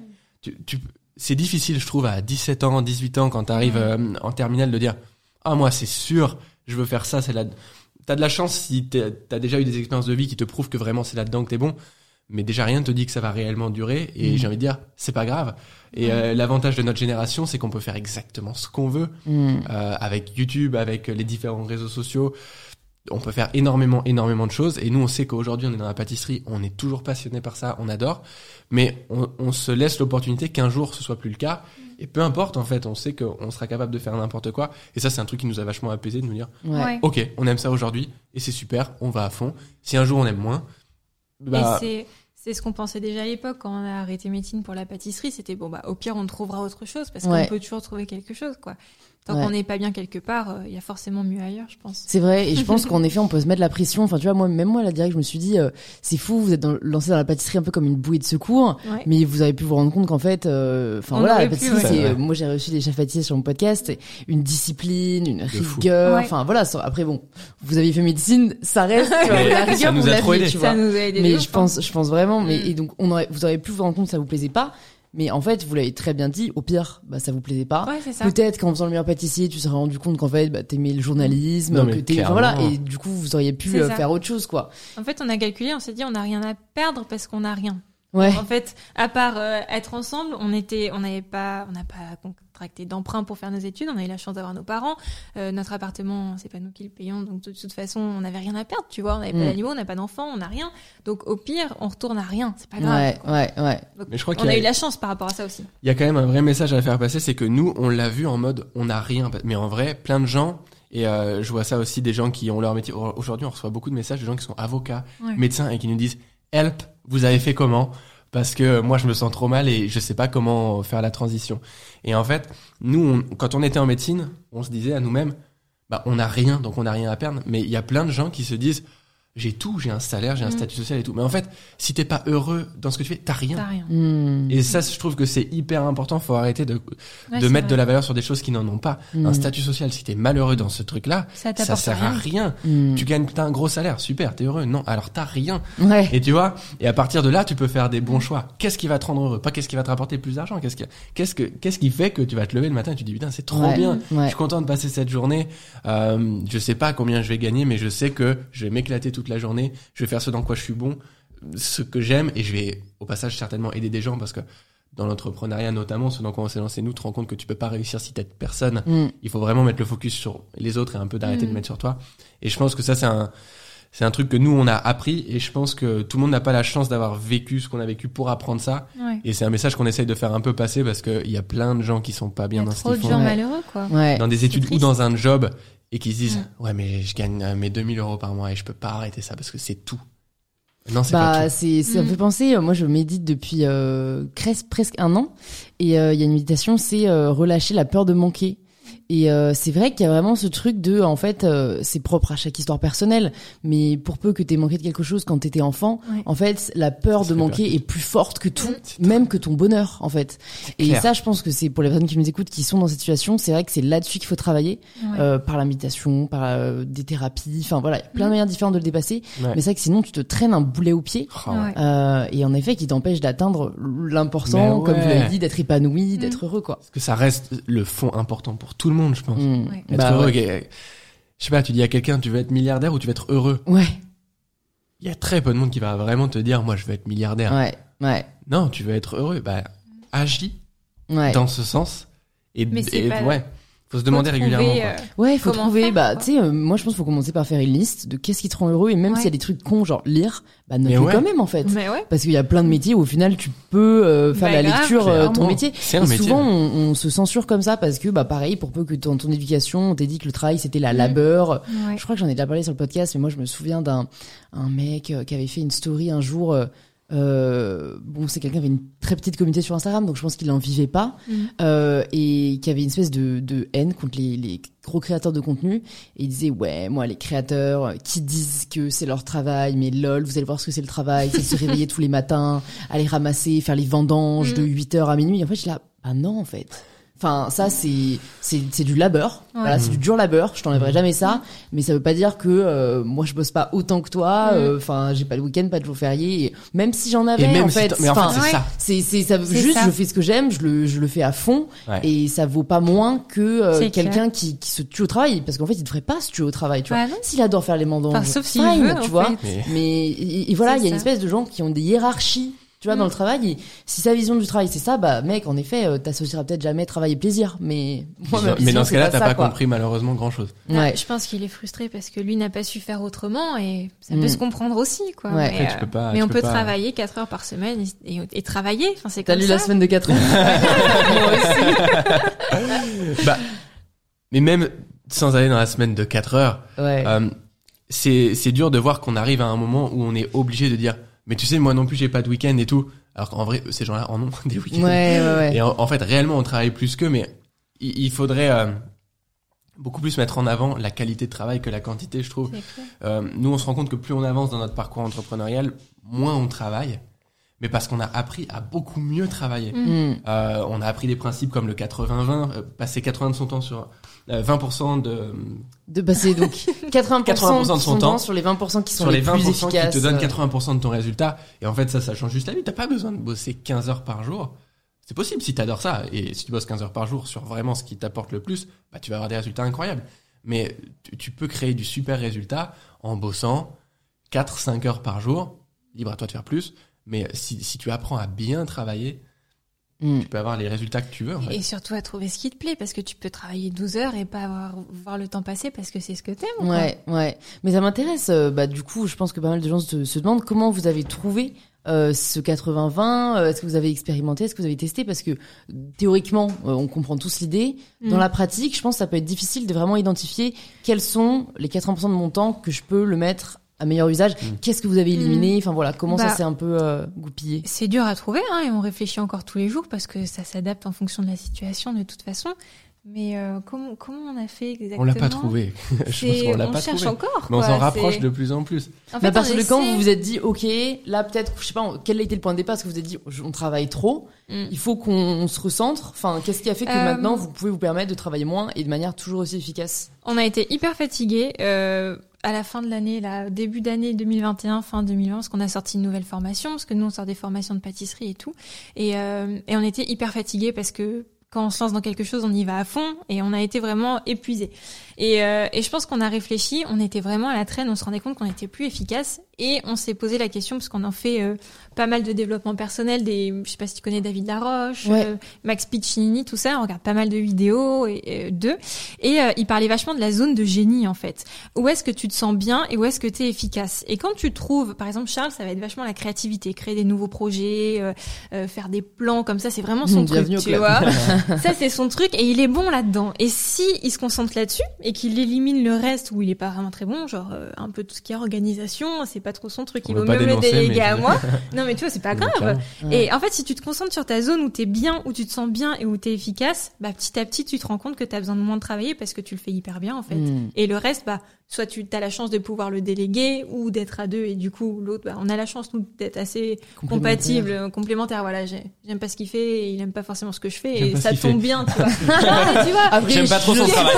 C'est difficile, je trouve, à 17 ans, 18 ans, quand t'arrives en terminale, de dire « Ah, moi, c'est sûr, je veux faire ça, c'est là... » T'as de la chance si t'as déjà eu des expériences de vie qui te prouvent que vraiment c'est là-dedans que t'es bon, mais déjà rien ne te dit que ça va réellement durer, et j'ai envie de dire, c'est pas grave. Et l'avantage de notre génération, c'est qu'on peut faire exactement ce qu'on veut, avec YouTube, avec les différents réseaux sociaux. On peut faire énormément de choses, et nous on sait qu'aujourd'hui on est dans la pâtisserie, on est toujours passionné par ça, on adore, mais on se laisse l'opportunité qu'un jour ce soit plus le cas, et peu importe, en fait, on sait qu'on sera capable de faire n'importe quoi, et ça c'est un truc qui nous a vachement apaisé, de nous dire ok, on aime ça aujourd'hui et c'est super, on va à fond. Si un jour on aime moins, et c'est ce qu'on pensait déjà à l'époque quand on a arrêté médecine pour la pâtisserie, c'était au pire on trouvera autre chose, parce qu'on peut toujours trouver quelque chose, quoi. Tant qu'on n'est pas bien quelque part, il y a forcément mieux ailleurs, je pense. C'est vrai, et je pense qu'en effet, on peut se mettre la pression. Enfin, tu vois, moi, là, direct, je me suis dit, c'est fou, vous êtes lancé dans la pâtisserie un peu comme une bouée de secours, mais vous avez pu vous rendre compte qu'en fait, la pâtisserie, moi, j'ai reçu des chefs pâtissiers sur mon podcast, une discipline, une rigueur, enfin, voilà. Après, bon, vous aviez fait médecine, ça reste, tu vois, la rigueur, vous l'aviez, tu vois. Ça nous a aidé. Mais je pense vraiment, et donc, vous auriez pu vous rendre compte que ça vous plaisait pas. Mais en fait, vous l'avez très bien dit, au pire, ça vous plaisait pas. Ouais, c'est ça. Peut-être qu'en faisant le meilleur pâtissier, tu serais rendu compte qu'en fait, t'aimais le journalisme, et du coup, vous auriez pu faire autre chose, quoi. En fait, on a calculé, on s'est dit, on n'a rien à perdre parce qu'on n'a rien. Ouais. En fait, à part être ensemble, on n'a pas contracté d'emprunt pour faire nos études. On a eu la chance d'avoir nos parents. Notre appartement, c'est pas nous qui le payons, donc de toute façon, on n'avait rien à perdre. Tu vois, on n'avait pas d'animaux, on n'a pas d'enfants, on n'a rien. Donc au pire, on retourne à rien. C'est pas grave. Ouais. Donc, mais je crois on a eu la chance par rapport à ça aussi. Il y a quand même un vrai message à faire passer, c'est que nous, on l'a vu en mode, on n'a rien. Mais en vrai, plein de gens. Et je vois ça aussi, des gens qui ont leur métier. Aujourd'hui, on reçoit beaucoup de messages de gens qui sont avocats, médecins, et qui nous disent « Help, vous avez fait comment ?» Parce que moi, je me sens trop mal et je sais pas comment faire la transition. Et en fait, nous, quand on était en médecine, on se disait à nous-mêmes, on n'a rien, donc on n'a rien à perdre. Mais il y a plein de gens qui se disent « j'ai tout, j'ai un salaire, j'ai un statut social et tout. Mais en fait, si t'es pas heureux dans ce que tu fais, t'as rien. Et ça, je trouve que c'est hyper important. Faut arrêter de mettre de la valeur sur des choses qui n'en ont pas. Un statut social, si t'es malheureux dans ce truc-là, ça sert à rien. Tu gagnes, t'as un gros salaire, super, t'es heureux. Non, alors t'as rien. Ouais. Et tu vois, et à partir de là, tu peux faire des bons choix. Qu'est-ce qui va te rendre heureux? Pas qu'est-ce qui va te rapporter plus d'argent? Qu'est-ce qui fait que tu vas te lever le matin et tu te dis, putain, c'est trop bien. Je suis content de passer cette journée. Je sais pas combien je vais gagner, mais je sais que je vais m'éclater toute la journée. Je vais faire ce dans quoi je suis bon, ce que j'aime, et je vais, au passage, certainement aider des gens, parce que dans l'entrepreneuriat notamment, ce dans quoi on s'est lancé, nous, te rends compte que tu peux pas réussir si t'aides personne. Il faut vraiment mettre le focus sur les autres et un peu d'arrêter de mettre sur toi. Et je pense que ça, c'est un truc que nous, on a appris, et je pense que tout le monde n'a pas la chance d'avoir vécu ce qu'on a vécu pour apprendre ça. Ouais. Et c'est un message qu'on essaye de faire un peu passer, parce que il y a plein de gens qui sont pas bien dans ce qu'ils font. Trop de gens malheureux, quoi. Ouais. Dans des études ou dans un job, et qui se disent, ouais, mais je gagne mes 2000 € par mois et je peux pas arrêter ça parce que c'est tout. Non, c'est pas tout. Ça me fait penser, moi je médite depuis presque 1 an, et il y a une méditation, c'est relâcher la peur de manquer. Et c'est vrai qu'il y a vraiment ce truc de, en fait, c'est propre à chaque histoire personnelle, mais pour peu que t'aies manqué de quelque chose quand t'étais enfant, en fait, la peur de manquer est plus forte que tout, même que ton bonheur, en fait. Et ça, je pense que c'est pour les personnes qui nous écoutent, qui sont dans cette situation, c'est vrai que c'est là-dessus qu'il faut travailler, par la méditation, par des thérapies, enfin voilà, il y a plein de manières différentes de le dépasser, mais c'est vrai que sinon tu te traînes un boulet au pied, et en effet qui t'empêche d'atteindre l'important, comme vous l'avez dit, d'être épanoui, d'être heureux, quoi. Parce que ça reste le fond important pour tout le monde, je pense. Être heureux. Je sais pas, tu dis à quelqu'un, tu veux être milliardaire ou tu veux être heureux? Ouais. Il y a très peu de monde qui va vraiment te dire, moi, je veux être milliardaire. Ouais. Non, tu veux être heureux. Bah, agis dans ce sens. Faut se demander régulièrement. Ouais, il faut trouver. Tu sais, moi je pense qu'il faut commencer par faire une liste de qu'est-ce qui te rend heureux, et même s'il y a des trucs cons, genre lire, note-le quand même en fait. Parce qu'il y a plein de métiers où au final tu peux faire la lecture ton métier. Et souvent on se censure comme ça parce que pareil, pour peu que dans ton éducation on t'ait dit que le travail c'était la labeur. Je crois que j'en ai déjà parlé sur le podcast, mais moi je me souviens d'un mec qui avait fait une story un jour. C'est quelqu'un qui avait une très petite communauté sur Instagram, donc je pense qu'il en vivait pas, et qui avait une espèce de haine contre les gros créateurs de contenu, et il disait moi les créateurs qui disent que c'est leur travail, mais lol, vous allez voir ce que c'est le travail, c'est de se réveiller tous les matins, aller ramasser, faire les vendanges de 8h à minuit. En fait je suis là, non en fait. Enfin, ça, c'est du labeur. Voilà, c'est du dur labeur. Je t'enlèverai jamais ça. Mais ça veut pas dire que, moi, je bosse pas autant que toi. Enfin, j'ai pas de week-end, pas de jour férié. Et même si j'en avais, même en fait. Mais en fait, c'est ça. C'est ça. Juste, je fais ce que j'aime, je le fais à fond. Et ça vaut pas moins que, quelqu'un qui se tue au travail. Parce qu'en fait, il devrait pas se tuer au travail, tu vois. S'il adore faire les vendanges. Sauf s'il veut, tu vois. Mais, et voilà, il y a une espèce de gens qui ont des hiérarchies. Tu vois, dans le travail, et si sa vision du travail c'est ça, mec, en effet, t'associeras peut-être jamais travail et plaisir, mais mais dans ce cas-là, t'as pas compris malheureusement grand-chose. Je pense qu'il est frustré parce que lui n'a pas su faire autrement, et ça peut se comprendre aussi, quoi. Après, mais on peut travailler 4 heures par semaine et travailler. Enfin, c'est comme ça. T'as lu la semaine de 4 heures. Moi aussi. Mais même sans aller dans la semaine de 4 heures, c'est dur de voir qu'on arrive à un moment où on est obligé de dire, mais tu sais, moi non plus, j'ai pas de week-end et tout. Alors qu'en vrai, ces gens-là en ont des week-ends. Et en fait, réellement, on travaille plus qu'eux, mais il faudrait beaucoup plus mettre en avant la qualité de travail que la quantité, je trouve. Nous, on se rend compte que plus on avance dans notre parcours entrepreneurial, moins on travaille. Mais parce qu'on a appris à beaucoup mieux travailler. On a appris des principes comme le 80-20, passer 80% de son temps sur 20% de passer donc 80% de son temps sur les 20% qui sont les plus efficaces. Sur les 20% qui te donnent 80% de ton résultat. Et en fait, ça change juste la vie. T'as pas besoin de bosser 15 heures par jour. C'est possible si t'adores ça. Et si tu bosses 15 heures par jour sur vraiment ce qui t'apporte le plus, tu vas avoir des résultats incroyables. Mais tu peux créer du super résultat en bossant 4-5 heures par jour. Libre à toi de faire plus. Mais si tu apprends à bien travailler, tu peux avoir les résultats que tu veux. En fait. Et surtout à trouver ce qui te plaît, parce que tu peux travailler 12 heures et pas voir le temps passer parce que c'est ce que t'aimes. Ouais. Mais ça m'intéresse. Du coup, je pense que pas mal de gens se demandent comment vous avez trouvé ce 80-20. Est-ce que vous avez expérimenté? Est-ce que vous avez testé? Parce que théoriquement, on comprend tous l'idée. Dans la pratique, je pense que ça peut être difficile de vraiment identifier quels sont les 80% de mon temps que je peux le mettre à meilleur usage. Qu'est-ce que vous avez éliminé? Enfin voilà, comment ça s'est un peu goupillé? C'est dur à trouver, et on réfléchit encore tous les jours parce que ça s'adapte en fonction de la situation de toute façon. Mais comment on a fait exactement ? On l'a pas trouvé. Je pense qu'on l'a pas trouvé. On cherche encore. Mais on s'en rapproche de plus en plus. En fait, à partir de quand vous vous êtes dit, ok, là peut-être, je sais pas, quel a été le point de départ ? Parce que vous vous êtes dit, on travaille trop, il faut qu'on se recentre. Enfin, qu'est-ce qui a fait que maintenant vous pouvez vous permettre de travailler moins et de manière toujours aussi efficace ? On a été hyper fatigués à la fin de l'année, là, début d'année 2021, fin 2020, parce qu'on a sorti une nouvelle formation, parce que nous on sort des formations de pâtisserie et tout, et on était hyper fatigués parce que quand on se lance dans quelque chose, on y va à fond et on a été vraiment épuisés. Et je pense qu'on a réfléchi, on était vraiment à la traîne, on se rendait compte qu'on était plus efficace et on s'est posé la question parce qu'on en fait pas mal de développement personnel, je sais pas si tu connais David Laroche, Max Piccinini, tout ça, on regarde pas mal de vidéos et il parlait vachement de la zone de génie en fait. Où est-ce que tu te sens bien et où est-ce que tu es efficace ? Et quand tu trouves, par exemple Charles, ça va être vachement la créativité, créer des nouveaux projets, faire des plans comme ça, c'est vraiment son truc, tu vois. Ça c'est son truc et il est bon là-dedans. Et si il se concentre là-dessus et qu'il élimine le reste où il est pas vraiment très bon, genre un peu tout ce qui est organisation, c'est pas trop son truc, il vaut mieux me le déléguer à moi. Non mais tu vois, c'est pas grave. Et en fait, si tu te concentres sur ta zone où t'es bien, où tu te sens bien et où t'es efficace, bah petit à petit tu te rends compte que t'as besoin de moins de travailler parce que tu le fais hyper bien en fait. Et le reste, bah soit tu as la chance de pouvoir le déléguer ou d'être à deux et du coup l'autre, bah on a la chance nous d'être assez compatibles, complémentaires. Voilà, j'aime pas ce qu'il fait et il aime pas forcément ce que je fais et ça tombe bien, tu vois. Tu vois. Après, j'aime pas trop son travail.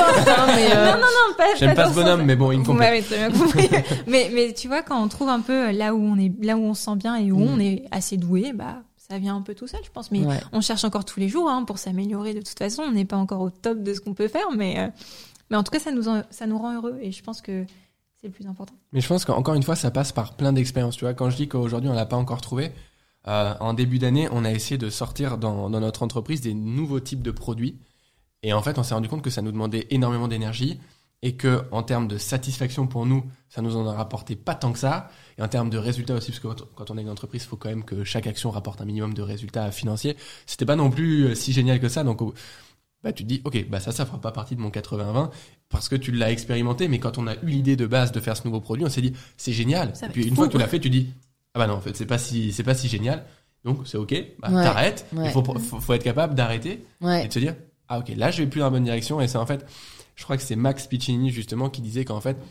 Non, pas. J'aime pas ce bonhomme, mais bon, il me comprend. Ouais, très bien compris. mais tu vois, quand on trouve un peu là où on se sent bien et où on est assez doué, bah ça vient un peu tout seul, je pense. Mais on cherche encore tous les jours pour s'améliorer. De toute façon, on n'est pas encore au top de ce qu'on peut faire, mais en tout cas, ça nous rend heureux et je pense que c'est le plus important. Mais je pense qu'encore une fois, ça passe par plein d'expériences. Tu vois, quand je dis qu'aujourd'hui on l'a pas encore trouvé, en début d'année, on a essayé de sortir dans notre entreprise des nouveaux types de produits. Et en fait, on s'est rendu compte que ça nous demandait énormément d'énergie et que en termes de satisfaction pour nous, ça nous en a rapporté pas tant que ça. Et en termes de résultats aussi, parce que quand on est une entreprise, il faut quand même que chaque action rapporte un minimum de résultats financiers. C'était pas non plus si génial que ça. Donc, bah, tu te dis, ok, bah ça fera pas partie de mon 80-20 parce que tu l'as expérimenté. Mais quand on a eu l'idée de base de faire ce nouveau produit, on s'est dit, c'est génial. Et puis une fois que tu l'as fait, tu dis, ah bah non, en fait, c'est pas si génial. Donc, c'est ok, bah, t'arrêtes. Il faut être capable d'arrêter et de se dire, ah ok, là, je vais plus dans la bonne direction. Et c'est en fait, je crois que c'est Max Piccinini justement qui disait qu'en fait,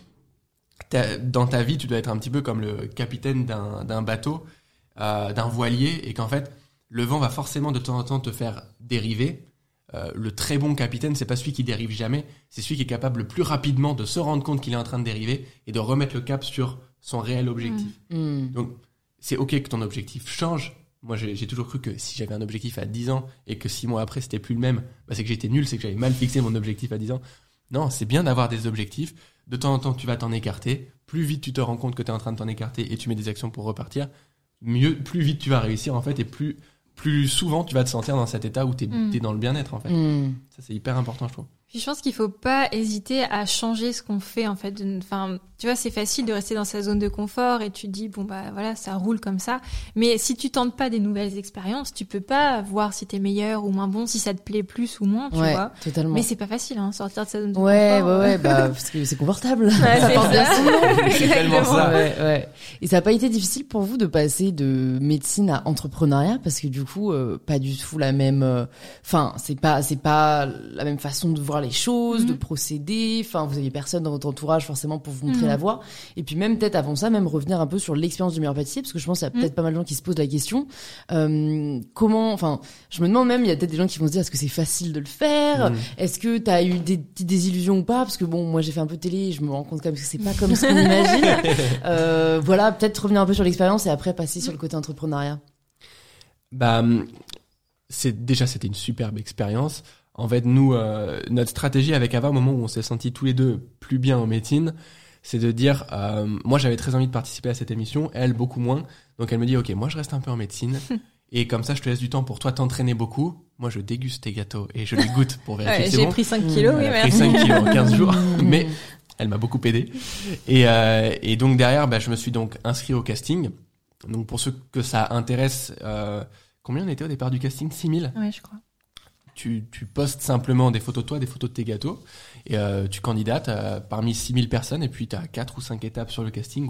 dans ta vie, tu dois être un petit peu comme le capitaine d'un bateau, d'un voilier, et qu'en fait, le vent va forcément de temps en temps te faire dériver. Le très bon capitaine, c'est pas celui qui dérive jamais, c'est celui qui est capable le plus rapidement de se rendre compte qu'il est en train de dériver et de remettre le cap sur son réel objectif. Donc, c'est ok que ton objectif change. Moi, j'ai toujours cru que si j'avais un objectif à 10 ans et que 6 mois après, c'était plus le même, bah, c'est que j'étais nul, c'est que j'avais mal fixé mon objectif à 10 ans. Non, c'est bien d'avoir des objectifs. De temps en temps, tu vas t'en écarter. Plus vite tu te rends compte que tu es en train de t'en écarter et tu mets des actions pour repartir, plus vite tu vas réussir, en fait, et plus souvent tu vas te sentir dans cet état où t'es dans le bien-être, en fait. Ça, c'est hyper important, je trouve. Puis je pense qu'il faut pas hésiter à changer ce qu'on fait, en fait. Enfin, tu vois, c'est facile de rester dans sa zone de confort et tu te dis, bon, bah, voilà, ça roule comme ça. Mais si tu tentes pas des nouvelles expériences, tu peux pas voir si t'es meilleur ou moins bon, si ça te plaît plus ou moins, tu vois. Totalement. Mais c'est pas facile, sortir de sa zone de confort. Ouais, bah, parce que c'est confortable. Ça porte bien son nom. C'est tellement ça. Ouais. Et ça a pas été difficile pour vous de passer de médecine à entrepreneuriat, parce que du coup, pas du tout la même, c'est pas la même façon de voir les choses, de procéder. Enfin, vous aviez personne dans votre entourage forcément pour vous montrer la voie. Et puis même peut-être avant ça, même revenir un peu sur l'expérience du meilleur pâtissier, parce que je pense qu'il y a peut-être pas mal de gens qui se posent la question. Je me demande même, il y a peut-être des gens qui vont se dire, est-ce que c'est facile de le faire ? Est-ce que t'as eu des petites désillusions ou pas ? Parce que bon, moi j'ai fait un peu de télé, et je me rends compte quand même que c'est pas comme ce qu'on imagine. Voilà, peut-être revenir un peu sur l'expérience et après passer sur le côté entrepreneuriat. Bah, c'était une superbe expérience. En fait, nous, notre stratégie avec Ava, au moment où on s'est sentis tous les deux plus bien en médecine, c'est de dire, moi j'avais très envie de participer à cette émission, elle beaucoup moins. Donc elle me dit, ok, moi je reste un peu en médecine et comme ça je te laisse du temps pour toi t'entraîner beaucoup. Moi je déguste tes gâteaux et je les goûte pour vérifier que c'est bon. J'ai pris 5 kilos, oui, merci. J'ai pris 5 kilos en 15 jours, mais elle m'a beaucoup aidé. Et donc derrière, je me suis donc inscrit au casting. Donc pour ceux que ça intéresse, combien on était au départ du casting ? 6000 ? Ouais, je crois. Tu postes simplement des photos de toi, des photos de tes gâteaux, et tu candidates parmi 6000 personnes, et puis tu as 4 ou 5 étapes sur le casting où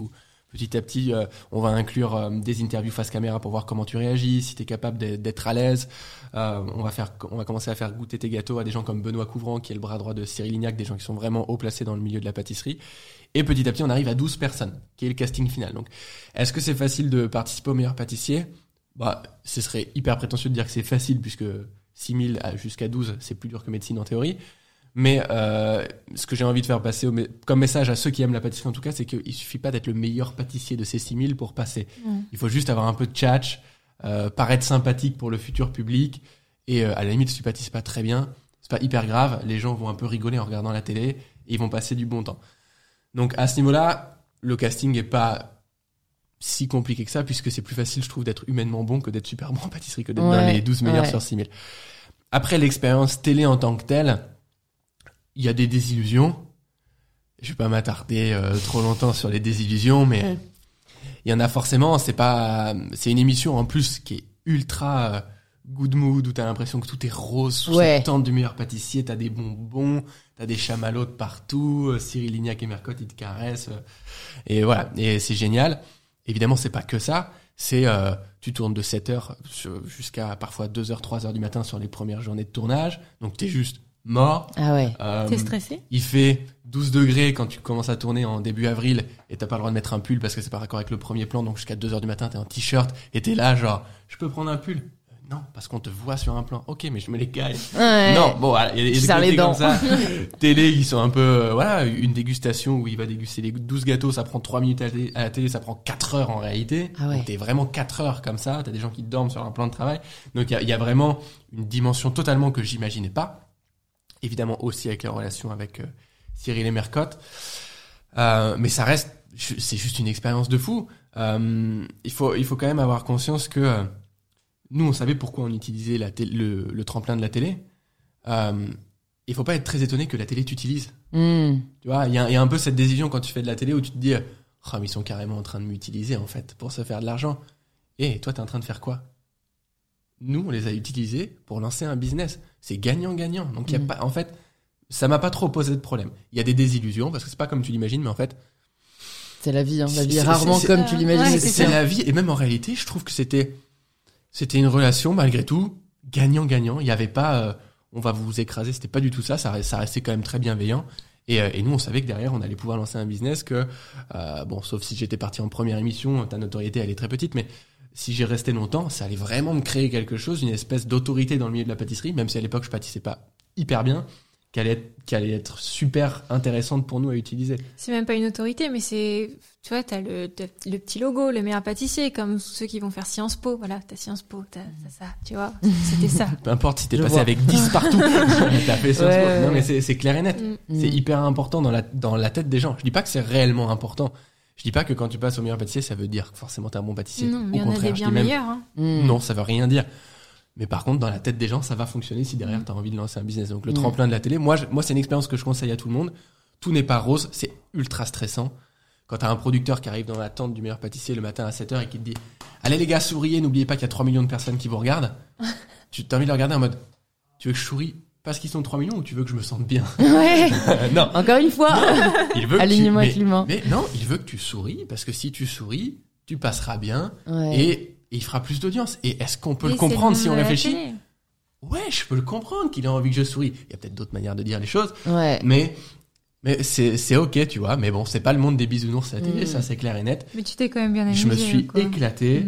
Petit à petit, on va inclure des interviews face caméra pour voir comment tu réagis, si tu es capable d'être à l'aise. On va commencer à faire goûter tes gâteaux à des gens comme Benoît Couvrant, qui est le bras droit de Cyril Lignac, des gens qui sont vraiment haut placés dans le milieu de la pâtisserie. Et petit à petit, on arrive à 12 personnes, qui est le casting final. Donc, est-ce que c'est facile de participer au meilleur pâtissier ? Ce serait hyper prétentieux de dire que c'est facile, puisque 6000 jusqu'à 12, c'est plus dur que médecine en théorie. Mais ce que j'ai envie de faire passer comme message à ceux qui aiment la pâtisserie en tout cas, c'est qu'il suffit pas d'être le meilleur pâtissier de ces 6000 pour passer. Il faut juste avoir un peu de tchatch, paraître sympathique pour le futur public, et à la limite, si tu pâtisses pas très bien, c'est pas hyper grave, les gens vont un peu rigoler en regardant la télé, et ils vont passer du bon temps. Donc à ce niveau-là, le casting est pas si compliqué que ça, puisque c'est plus facile, je trouve, d'être humainement bon que d'être super bon en pâtisserie, que d'être dans les 12 meilleurs sur 6000. Après, l'expérience télé en tant que telle, il y a des désillusions. Je vais pas m'attarder trop longtemps sur les désillusions, mais il y en a forcément. C'est une émission en plus qui est ultra good mood, où t'as l'impression que tout est rose sous cette tente du meilleur pâtissier. T'as des bonbons, t'as des chamallows de partout. Cyril Lignac et Mercotte, ils te caressent. Et voilà. Et c'est génial. Évidemment, c'est pas que ça. C'est tu tournes de 7h jusqu'à parfois 2h, 3h du matin sur les premières journées de tournage. Donc t'es juste mort. Ah ouais. T'es stressé ? Il fait 12 degrés quand tu commences à tourner en début avril, et t'as pas le droit de mettre un pull parce que c'est pas raccord avec le premier plan, donc jusqu'à 2h du matin t'es en t-shirt et t'es là genre je peux prendre un pull ? Non, parce qu'on te voit sur un plan. Ok, mais je mets les cailles. Non, bon, voilà, il y a des côtés comme ça. Télé, ils sont un peu, une dégustation où il va déguster les 12 gâteaux, ça prend 3 minutes à la télé, ça prend 4 heures en réalité. Donc t'es vraiment 4 heures comme ça, t'as des gens qui dorment sur un plan de travail. Donc il y a vraiment une dimension totalement que j'imaginais pas. Évidemment aussi avec la relation avec Cyril et Mercotte. Mais ça reste, c'est juste une expérience de fou. Il faut quand même avoir conscience que nous, on savait pourquoi on utilisait le tremplin de la télé. Il faut pas être très étonné que la télé t'utilise. Tu vois, il y a un peu cette décision quand tu fais de la télé où tu te dis mais ils sont carrément en train de m'utiliser en fait pour se faire de l'argent. Et toi, t'es en train de faire quoi ? Nous, on les a utilisés pour lancer un business. C'est gagnant-gagnant. Donc il y a pas, en fait, ça m'a pas trop posé de problème. Il y a des désillusions parce que c'est pas comme tu l'imagines, mais en fait, c'est la vie. La vie est rarement comme tu l'imagines. C'est la vie, et même en réalité, je trouve que c'était une relation malgré tout gagnant-gagnant. Il y avait pas on va vous écraser, c'était pas du tout ça. Ça restait quand même très bienveillant. Et nous, on savait que derrière, on allait pouvoir lancer un business que sauf si j'étais parti en première émission, ta notoriété elle est très petite, mais si j'y restais longtemps, ça allait vraiment me créer quelque chose, une espèce d'autorité dans le milieu de la pâtisserie, même si à l'époque je pâtissais pas hyper bien, qui allait être super intéressante pour nous à utiliser. C'est même pas une autorité, mais c'est, tu vois, t'as le petit logo, le meilleur pâtissier, comme ceux qui vont faire Sciences Po. Voilà, t'as Sciences Po, t'as ça, tu vois, c'était ça. Peu importe si t'es passé avec 10 partout, t'as fait Sciences Po. Non, mais c'est clair et net. C'est hyper important dans la tête des gens. Je dis pas que c'est réellement important. Je dis pas que quand tu passes au meilleur pâtissier, ça veut dire que forcément t'es un bon pâtissier. Non, mais il y en a des bien meilleurs. Hein. Non, ça veut rien dire. Mais par contre, dans la tête des gens, ça va fonctionner si derrière t'as envie de lancer un business. Donc le tremplin de la télé, moi c'est une expérience que je conseille à tout le monde. Tout n'est pas rose, c'est ultra stressant. Quand t'as un producteur qui arrive dans la tente du meilleur pâtissier le matin à 7h et qui te dit « Allez les gars, souriez, n'oubliez pas qu'il y a 3 millions de personnes qui vous regardent. » Tu as envie de le regarder en mode « Tu veux que je souris parce qu'ils sont 3 millions ou tu veux que je me sente bien ?» Non. Encore une fois. Il veut alignement avec l'humain. Mais non, il veut que tu souris parce que si tu souris, tu passeras bien et il fera plus d'audience. Et est-ce qu'on peut le comprendre si on réfléchit ? Ouais, je peux le comprendre qu'il a envie que je souris. Il y a peut-être d'autres manières de dire les choses. Mais c'est ok, tu vois. Mais bon, c'est pas le monde des bisounours à la télé, ça c'est clair et net. Mais tu t'es quand même bien amusé. Je me suis éclaté.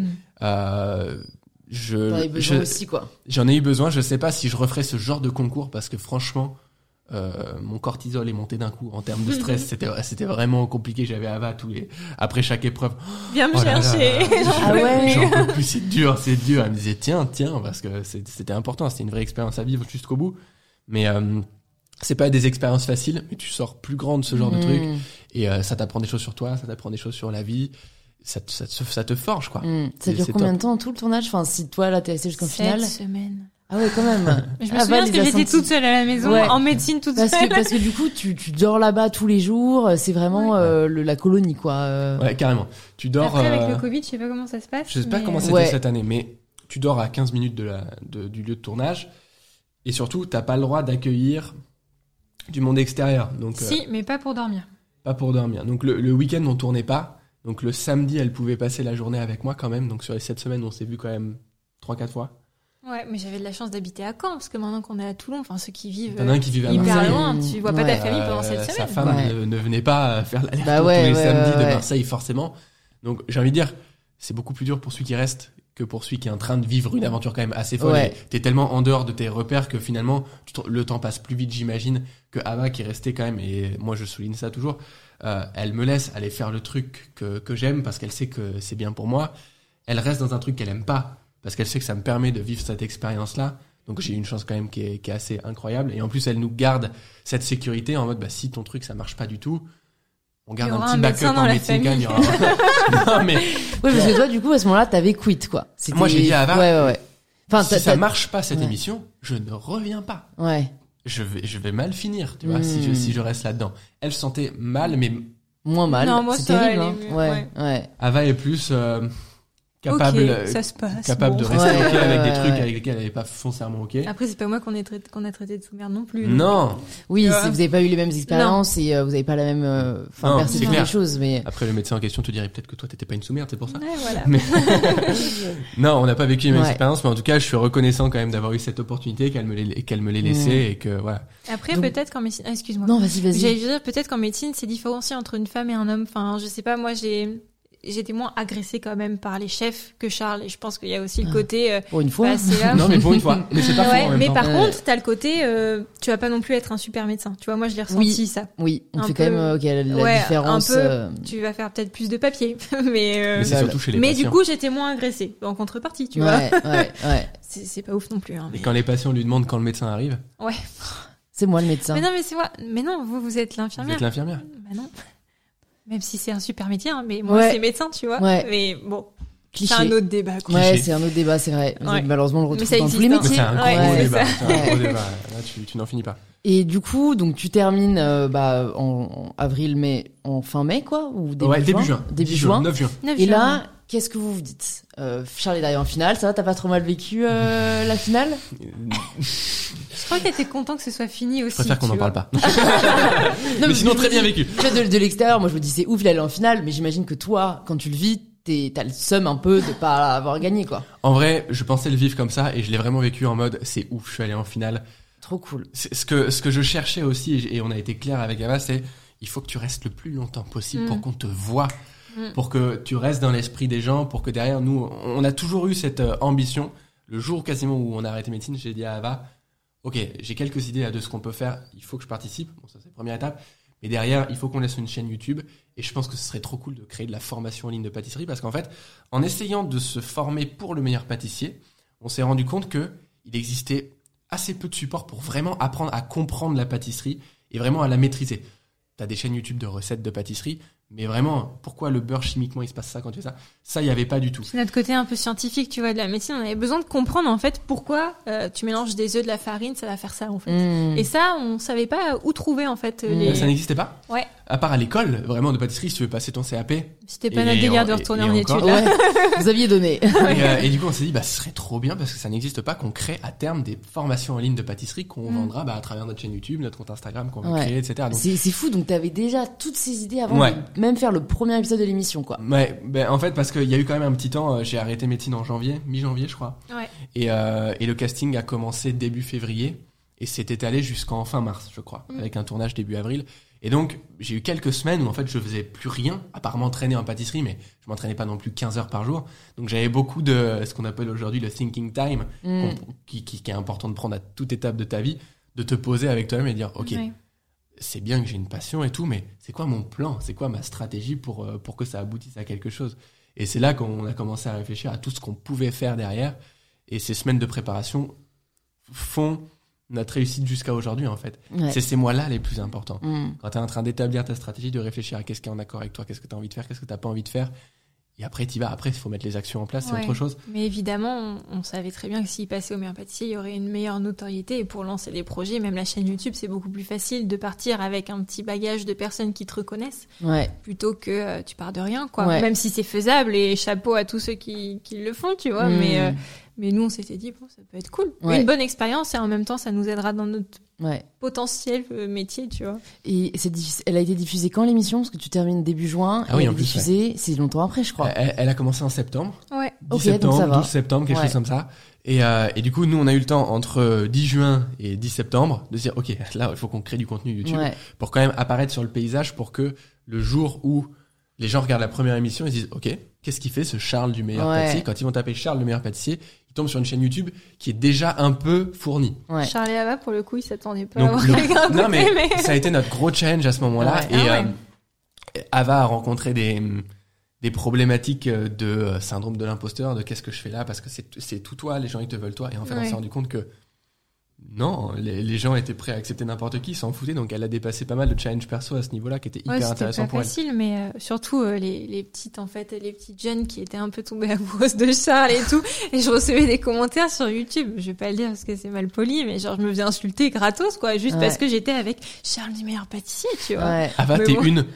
J'en ai besoin aussi, quoi. J'en ai eu besoin. Je sais pas si je referais ce genre de concours parce que franchement, mon cortisol est monté d'un coup en termes de stress. C'était vraiment compliqué. J'avais Ava après chaque épreuve. Viens me chercher. J'en peux plus, c'est dur. Elle me disait tiens, parce que c'était important. C'était une vraie expérience à vivre jusqu'au bout. Mais c'est pas des expériences faciles, mais tu sors plus grand de ce genre de truc. Et ça t'apprend des choses sur toi, ça t'apprend des choses sur la vie. Ça te forge, quoi. Ça dure combien de temps tout le tournage? Enfin, si toi là t'es resté jusqu'au final. 7 semaines. Ah ouais, quand même. Je me souviens que j'étais toute seule à la maison, en médecine toute seule. Parce que du coup, tu dors là-bas tous les jours. C'est vraiment la colonie, quoi. Ouais, carrément. Tu dors. Après, avec le Covid, je sais pas comment ça se passe. Je sais pas comment c'était cette année, mais tu dors à 15 minutes du lieu de tournage. Et surtout, t'as pas le droit d'accueillir du monde extérieur. Donc, si, mais pas pour dormir. Pas pour dormir. Donc le week-end, on tournait pas. Donc le samedi, elle pouvait passer la journée avec moi quand même. Donc sur les 7 semaines, on s'est vu quand même 3-4 fois. Ouais, mais j'avais de la chance d'habiter à Caen, parce que maintenant qu'on est à Toulon, enfin ceux qui vivent T'en as un qui vivait à hyper Marseille. loin, tu vois pas ta famille pendant cette semaine. Sa femme ne venait pas faire l'aller-retour tous les samedis de Marseille, forcément. Donc j'ai envie de dire, c'est beaucoup plus dur pour celui qui reste que pour celui qui est en train de vivre une aventure quand même assez folle. Ouais. T'es tellement en dehors de tes repères que finalement, le temps passe plus vite, j'imagine, que Ava qui est restée quand même, et moi je souligne ça toujours, elle me laisse aller faire le truc que j'aime parce qu'elle sait que c'est bien pour moi. Elle reste dans un truc qu'elle aime pas parce qu'elle sait que ça me permet de vivre cette expérience-là. Donc j'ai une chance quand même qui est assez incroyable. Et en plus, elle nous garde cette sécurité en mode, bah, si ton truc ça marche pas du tout, on garde un petit backup en médecine quand même. Non, mais. Oui, parce que toi, du coup, à ce moment-là, t'avais quit, quoi. Moi, j'ai dit à Ava. Ouais. Enfin, si ça marche pas cette émission, je ne reviens pas. Ouais. Je vais mal finir, tu vois, si je reste là-dedans. Elle se sentait mal, mais. Moins mal. Non, moi, c'est ça terrible, allait hein. mieux, Ouais. Ava est plus, capable, ça se passe, capable de rester ok avec des trucs avec lesquels elle n'est pas foncièrement ok. Après, c'est pas moi qu'on a traité de sous-merde non plus. Non. Oui, vous avez pas eu les mêmes expériences et vous avez pas la même perception des choses, mais. Après, le médecin en question te dirait peut-être que toi t'étais pas une sous-merde, c'est pour ça. Ouais, voilà. Mais... non, on n'a pas vécu les mêmes expériences, mais en tout cas, je suis reconnaissant quand même d'avoir eu cette opportunité, qu'elle me l'ait laissée et que voilà. Après, peut-être qu'en médecine, excuse-moi. Non, vas-y. J'allais dire, peut-être qu'en médecine, c'est différencié entre une femme et un homme. Enfin, je sais pas, moi, j'étais moins agressée quand même par les chefs que Charles, et je pense qu'il y a aussi le côté pour une fois. Non, mais pour une fois, mais c'est pas faux en même mais temps. par contre, t'as le côté tu vas pas non plus être un super médecin. Tu vois, moi je l'ai ressenti ça. Oui, on fait quand même la différence. Un peu, tu vas faire peut-être plus de papier, mais c'est surtout chez les mais patients. du coup, j'étais moins agressée en contrepartie, tu vois. Ouais. C'est pas ouf non plus hein, Et quand les patients lui demandent quand le médecin arrive. Ouais. C'est moi le médecin. Mais non, mais c'est moi. Mais non, vous êtes l'infirmière. Vous êtes l'infirmière. Bah non. Même si c'est un super métier, hein, mais moi c'est médecin, tu vois. Ouais. Mais bon, cliché. C'est un autre débat. Quoi. Ouais, c'est un autre débat, c'est vrai. Malheureusement, on le retrouve dans tous les métiers. Mais c'est un gros débat. C'est un gros débat. Là, tu n'en finis pas. Et du coup, donc tu termines en avril, mai, en fin mai, quoi, ou début juin. Début juin. 9 juin. Et là, qu'est-ce que vous vous dites Charles est derrière en finale, ça va, t'as pas trop mal vécu la finale Je crois que t'étais content que ce soit fini aussi. Je préfère qu'on n'en parle pas. Non, mais sinon, très bien vécu. De l'extérieur, moi je me dis c'est ouf, il allait en finale, mais j'imagine que toi, quand tu le vis, t'as le seum un peu de pas avoir gagné, quoi. En vrai, je pensais le vivre comme ça et je l'ai vraiment vécu en mode c'est ouf, je suis allé en finale. Trop cool. Ce que je cherchais aussi, et on a été clair avec Ava, c'est il faut que tu restes le plus longtemps possible pour qu'on te voie, pour que tu restes dans l'esprit des gens, pour que derrière nous, on a toujours eu cette ambition. Le jour quasiment où on a arrêté médecine, j'ai dit à Ava, ok, j'ai quelques idées de ce qu'on peut faire, il faut que je participe, bon ça c'est la première étape, mais derrière, il faut qu'on laisse une chaîne YouTube, et je pense que ce serait trop cool de créer de la formation en ligne de pâtisserie, parce qu'en fait, en essayant de se former pour le meilleur pâtissier, on s'est rendu compte que il existait assez peu de support pour vraiment apprendre à comprendre la pâtisserie et vraiment à la maîtriser. T'as des chaînes YouTube de recettes de pâtisserie, mais vraiment, pourquoi le beurre chimiquement il se passe ça quand tu fais ça ? Ça, il y avait pas du tout. C'est notre côté un peu scientifique, tu vois, de la médecine. On avait besoin de comprendre en fait pourquoi tu mélanges des œufs, de la farine, ça va faire ça en fait. Et ça, on savait pas où trouver en fait. Ça n'existait pas ? Ouais. À part à l'école, vraiment de pâtisserie, si tu veux passer ton CAP. C'était pas notre délire de retourner en études. Ouais. Vous aviez donné. Et du coup, on s'est dit, ce serait trop bien parce que ça n'existe pas qu'on crée à terme des formations en ligne de pâtisserie qu'on vendra à travers notre chaîne YouTube, notre compte Instagram qu'on va créer, etc. Donc... C'est fou. Donc t'avais déjà toutes ces idées avant de même faire le premier épisode de l'émission, quoi. Ouais. En fait, parce qu'il y a eu quand même un petit temps. J'ai arrêté médecine en mi-janvier, je crois. Ouais. Et le casting a commencé début février et s'est étalé jusqu'en fin mars, je crois, avec un tournage début avril. Et donc, j'ai eu quelques semaines où en fait je faisais plus rien, à part m'entraîner en pâtisserie, mais je m'entraînais pas non plus 15 heures par jour. Donc j'avais beaucoup de ce qu'on appelle aujourd'hui le thinking time, qui est important de prendre à toute étape de ta vie, de te poser avec toi-même et dire, ok, c'est bien que j'ai une passion et tout, mais c'est quoi mon plan ? C'est quoi ma stratégie pour que ça aboutisse à quelque chose ? Et c'est là qu'on a commencé à réfléchir à tout ce qu'on pouvait faire derrière. Et ces semaines de préparation font notre réussite jusqu'à aujourd'hui, en fait. Ouais. C'est ces mois-là les plus importants. Quand tu es en train d'établir ta stratégie, de réfléchir à qu'est-ce qui est en accord avec toi, qu'est-ce que tu as envie de faire, qu'est-ce que tu n'as pas envie de faire. Et après, t'y vas. Après, il faut mettre les actions en place, c'est autre chose. Mais évidemment, on savait très bien que s'il passait au meilleur pâtissier, il y aurait une meilleure notoriété. Et pour lancer des projets, même la chaîne YouTube, c'est beaucoup plus facile de partir avec un petit bagage de personnes qui te reconnaissent. Ouais. Plutôt que tu pars de rien, quoi. Ouais. Même si c'est faisable, et chapeau à tous ceux qui le font, tu vois. Mais nous, on s'était dit, bon, ça peut être cool. Ouais. Une bonne expérience, et en même temps, ça nous aidera dans notre potentiel métier, tu vois. Et elle a été diffusée quand l'émission? Parce que tu termines début juin. Ah oui, elle en est plus, diffusée, c'est longtemps après, je crois. Elle a commencé en septembre. Ouais. 10 Ok, septembre, donc ça va. 12 septembre, quelque chose comme ça. Et du coup, nous, on a eu le temps entre 10 juin et 10 septembre de se dire, ok, là, il faut qu'on crée du contenu YouTube pour quand même apparaître sur le paysage pour que le jour où les gens regardent la première émission, ils se disent, ok, qu'est-ce qu'il fait ce Charles du meilleur pâtissier? Quand ils vont taper Charles le meilleur pâtissier, ils tombent sur une chaîne YouTube qui est déjà un peu fournie. Ouais. Charles et Ava, pour le coup, ils s'attendaient pas Donc, à avoir quelqu'un non, mais ça a été notre gros challenge à ce moment-là. Et Ava a rencontré des problématiques de syndrome de l'imposteur, de qu'est-ce que je fais là, parce que c'est tout toi, les gens ils te veulent toi. Et en fait, on s'est rendu compte que non, les gens étaient prêts à accepter n'importe qui, ils s'en foutaient. Donc elle a dépassé pas mal de challenges perso à ce niveau-là qui était hyper intéressant pour elle. C'était pas facile, mais surtout les petites en fait, les petites jeunes qui étaient un peu tombées amoureuses de Charles et tout. Et je recevais des commentaires sur YouTube. Je vais pas le dire parce que c'est mal poli, mais genre je me faisais insulter gratos quoi, juste parce que j'étais avec Charles du meilleur pâtissier, tu vois. Ouais. Ah bah t'es une.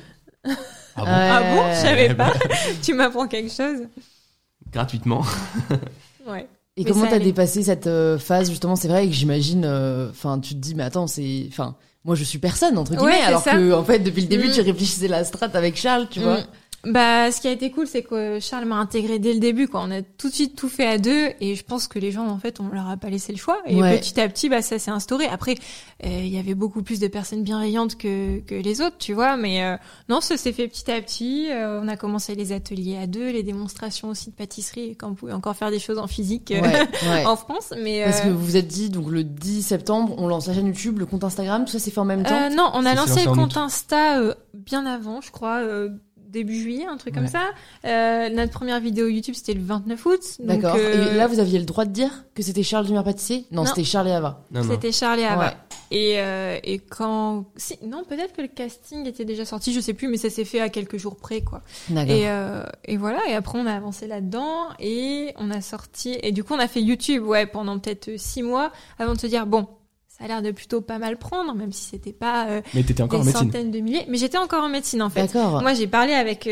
Ah bon, je savais pas. Tu m'apprends quelque chose. Gratuitement. Ouais. Et comment t'as dépassé cette phase justement? C'est vrai que j'imagine, enfin, tu te dis, mais attends, moi je suis personne entre guillemets, alors que en fait depuis le début tu réfléchissais la strat avec Charles, tu vois. Bah, ce qui a été cool, c'est que Charles m'a intégré dès le début, quoi. On a tout de suite tout fait à deux, et je pense que les gens, en fait, on leur a pas laissé le choix. Et petit à petit, bah, ça s'est instauré. Après, il y avait beaucoup plus de personnes bienveillantes que les autres, tu vois. Mais non, ça s'est fait petit à petit. On a commencé les ateliers à deux, les démonstrations aussi de pâtisserie, quand on pouvait encore faire des choses en physique en France. Mais parce que vous vous êtes dit, donc le 10 septembre, on lance la chaîne YouTube, le compte Instagram, tout ça s'est fait en même temps. Non, on a lancé le compte Insta bien avant, je crois. Début juillet, un truc comme ça. Notre première vidéo YouTube, c'était le 29 août. D'accord. Et là, vous aviez le droit de dire que c'était Charles du meilleur pâtissier? Non, c'était Charles et Ava. C'était Charles et Ava. Et quand... non, peut-être que le casting était déjà sorti, je sais plus, mais ça s'est fait à quelques jours près, quoi. D'accord. Et voilà. Et après, on a avancé là-dedans et on a sorti... Et du coup, on a fait YouTube, pendant peut-être 6 mois avant de se dire, bon, ça a l'air de plutôt pas mal prendre, même si c'était pas mais t'étais encore des en médecine. Centaines de milliers. Mais j'étais encore en médecine, en fait. D'accord. Moi, j'ai parlé avec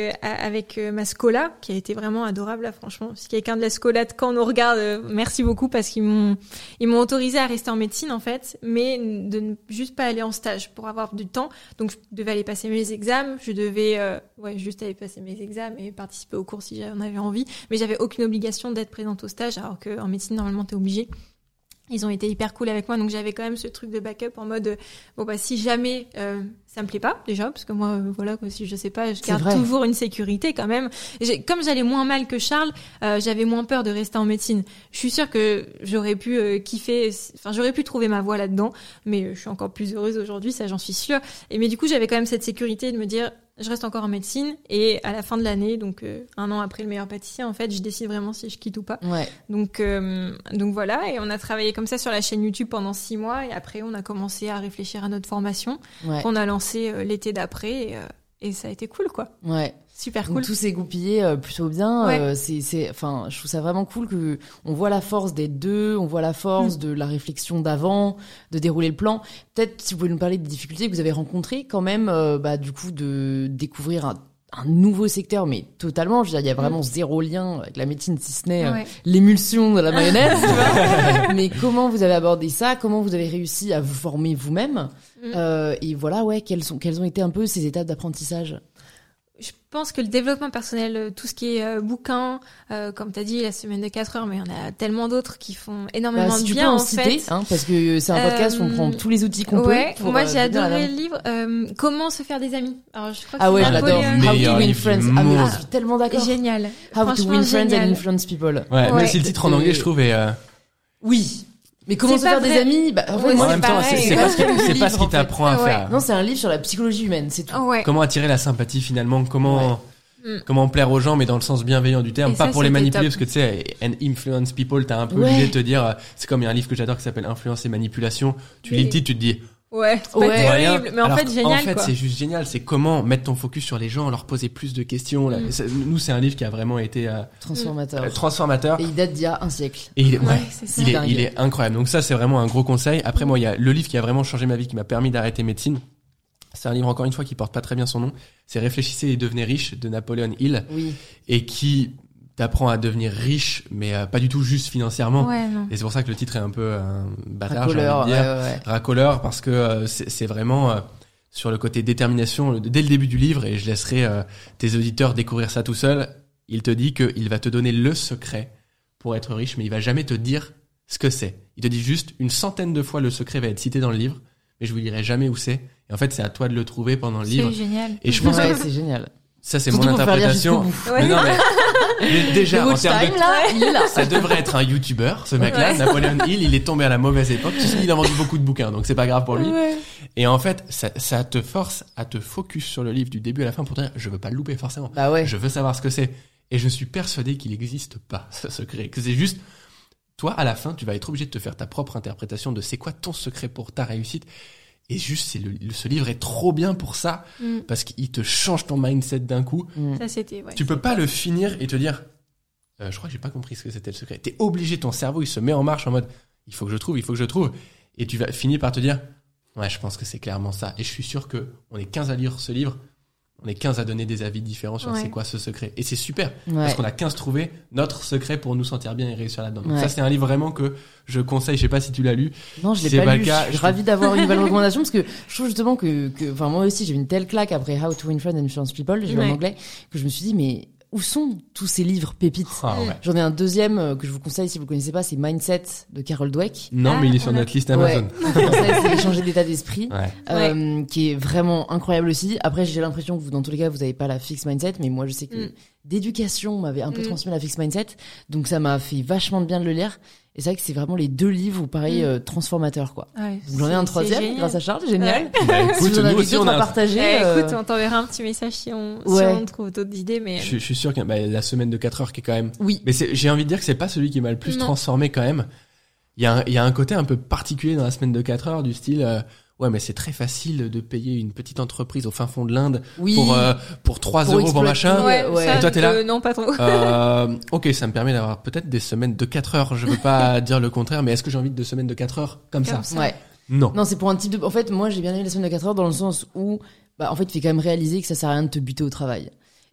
ma scola, qui a été vraiment adorable, là, franchement. Si quelqu'un de la scola de Caen nous regarde, merci beaucoup, parce qu'ils m'ont autorisé à rester en médecine, en fait, mais de ne juste pas aller en stage pour avoir du temps. Donc, je devais aller passer mes examens. Je devais, juste aller passer mes examens et participer aux cours si j'en avais envie. Mais j'avais aucune obligation d'être présente au stage, alors qu'en médecine, normalement, t'es obligé. Ils ont été hyper cool avec moi, donc j'avais quand même ce truc de backup en mode si jamais ça me plaît pas déjà, parce que moi si je sais pas, je garde toujours une sécurité quand même. Comme j'allais moins mal que Charles, j'avais moins peur de rester en médecine. Je suis sûre que j'aurais pu j'aurais pu trouver ma voie là-dedans, mais je suis encore plus heureuse aujourd'hui, ça j'en suis sûre. Mais du coup j'avais quand même cette sécurité de me dire je reste encore en médecine, et à la fin de l'année, donc 1 an après le meilleur pâtissier, en fait, je décide vraiment si je quitte ou pas. Ouais. Donc voilà, et on a travaillé comme ça sur la chaîne YouTube pendant 6 mois, et après on a commencé à réfléchir à notre formation qu'on a lancée l'été d'après, et ça a été cool, quoi. Ouais. Super cool. Donc, tout s'est goupillé plutôt bien. Je trouve ça vraiment cool que on voit la force des deux, on voit la force de la réflexion d'avant, de dérouler le plan. Peut-être si vous pouvez nous parler des difficultés que vous avez rencontrées quand même, du coup de découvrir un nouveau secteur, mais totalement. Je veux dire, il y a vraiment zéro lien avec la médecine, si ce n'est l'émulsion de la mayonnaise. Tu vois. Mais comment vous avez abordé ça? Comment vous avez réussi à vous former vous-même? Et voilà, quelles ont été un peu ces étapes d'apprentissage? Je pense que le développement personnel, tout ce qui est bouquin, comme t'as dit, la semaine de 4 heures, mais il y en a tellement d'autres qui font énormément de bien, en fait. Parce que c'est un podcast où on prend tous les outils qu'on peut. Moi, j'ai adoré le livre, Comment se faire des amis. Alors, je crois que je l'adore. How to win friends. Je suis tellement d'accord. Génial. How to win friends and influence people. Ouais, même si le titre en anglais, je trouve, oui. Mais comment se faire des amis? En même temps, c'est pas ce qui t'apprend à faire. Non, c'est un livre sur la psychologie humaine, c'est tout. Comment attirer la sympathie finalement, comment plaire aux gens, mais dans le sens bienveillant du terme, pas pour les manipuler, parce que tu sais, and influence people, t'as un peu l'idée de te dire, c'est comme il y a un livre que j'adore qui s'appelle Influence et manipulation. Tu lis le titre, tu te dis, c'est pas terrible, mais en fait génial. En fait, c'est juste génial. C'est comment mettre ton focus sur les gens, leur poser plus de questions. Là. Nous, c'est un livre qui a vraiment été transformateur. Et il date d'il y a un siècle. Et il est incroyable. Donc ça, c'est vraiment un gros conseil. Après, moi, il y a le livre qui a vraiment changé ma vie, qui m'a permis d'arrêter médecine. C'est un livre, encore une fois, qui porte pas très bien son nom. C'est Réfléchissez et devenez riche de Napoleon Hill. Oui. Et qui t'apprend à devenir riche, mais pas du tout juste financièrement. Ouais, non. Et c'est pour ça que le titre est un peu un bâtard, Racoleur, j'ai envie de dire. ouais. Racoleur, parce que c'est vraiment sur le côté détermination dès le début du livre, et je laisserai tes auditeurs découvrir ça tout seul. Il te dit qu'il va te donner le secret pour être riche, mais il va jamais te dire ce que c'est. Il te dit juste 100 de fois le secret va être cité dans le livre, mais je vous dirai jamais où c'est. Et en fait, c'est à toi de le trouver pendant le livre. C'est génial. Et je pense Ouais, que c'est génial. ça, c'est Surtout mon pour faire lire interprétation. jusqu'au bout. Ouais. Mais non, mais déjà, Le en watch termes time, de... là, il est là. Ça devrait être un YouTuber, ce mec-là. Ouais. Napoléon Hill, il est tombé à la mauvaise époque. Tu sais, il a vendu beaucoup de bouquins, donc c'est pas grave pour lui. Ouais. Et en fait, ça te force à te focus sur le livre du début à la fin pour te dire, je veux pas le louper, forcément. Bah ouais. Je veux savoir ce que c'est. Et je suis persuadé qu'il n'existe pas, ce secret. Que c'est juste, toi, à la fin, tu vas être obligé de te faire ta propre interprétation de c'est quoi ton secret pour ta réussite. Et juste, ce livre est trop bien pour ça, parce qu'il te change ton mindset d'un coup. Ça, c'était, ouais. Tu peux pas le finir et te dire, je crois que j'ai pas compris ce que c'était le secret. T'es obligé, ton cerveau, il se met en marche en mode, il faut que je trouve. Et tu vas finir par te dire, ouais, je pense que c'est clairement ça. Et je suis sûr que on est 15 à lire ce livre. On est 15 à donner des avis différents sur c'est quoi ce secret. Et c'est super. Parce qu'on a 15 trouvé notre secret pour nous sentir bien et réussir là-dedans. Donc ça, c'est un livre vraiment que je conseille. Je sais pas si tu l'as lu. Non, je l'ai pas lu. Je suis ravie d'avoir une nouvelle recommandation parce que je trouve justement que enfin, moi aussi, j'ai eu une telle claque après How to Win Friends and Influence People, j'ai lu en anglais, que je me suis dit, mais où sont tous ces livres pépites? J'en ai un deuxième que je vous conseille si vous le connaissez pas, c'est Mindset de Carol Dweck. Non, mais il est sur notre liste Amazon. C'est Changer d'état d'esprit, qui est vraiment incroyable aussi. Après, j'ai l'impression que vous, dans tous les cas, vous avez pas la fixed mindset, mais moi, je sais que d'éducation m'avait un peu transmis la fixed mindset, donc ça m'a fait vachement de bien de le lire. Et c'est vrai que c'est vraiment les deux livres, pareil, transformateurs, quoi. Ouais, donc j'en ai un troisième grâce à Charles, génial. Bah, écoute, si vous en nous aussi, on a partagé. Écoute, on t'enverra un petit message si on trouve d'autres idées, mais. Je suis sûr que la semaine de 4 heures qui est quand même. Oui. Mais j'ai envie de dire que c'est pas celui qui m'a le plus transformé quand même. Il y a un côté un peu particulier dans la semaine de 4 heures du style. Ouais, mais c'est très facile de payer une petite entreprise au fin fond de l'Inde pour 3 euros pour machin. Ouais. Et toi, t'es là? Non, pas trop. Ok, ça me permet d'avoir peut-être des semaines de 4 heures. Je veux pas dire le contraire, mais est-ce que j'ai envie de semaines de 4 heures comme ça? Ouais. Non. Non, c'est pour un type de, en fait, moi, j'ai bien aimé les semaines de 4 heures dans le sens où, en fait, il fait quand même réaliser que ça sert à rien de te buter au travail.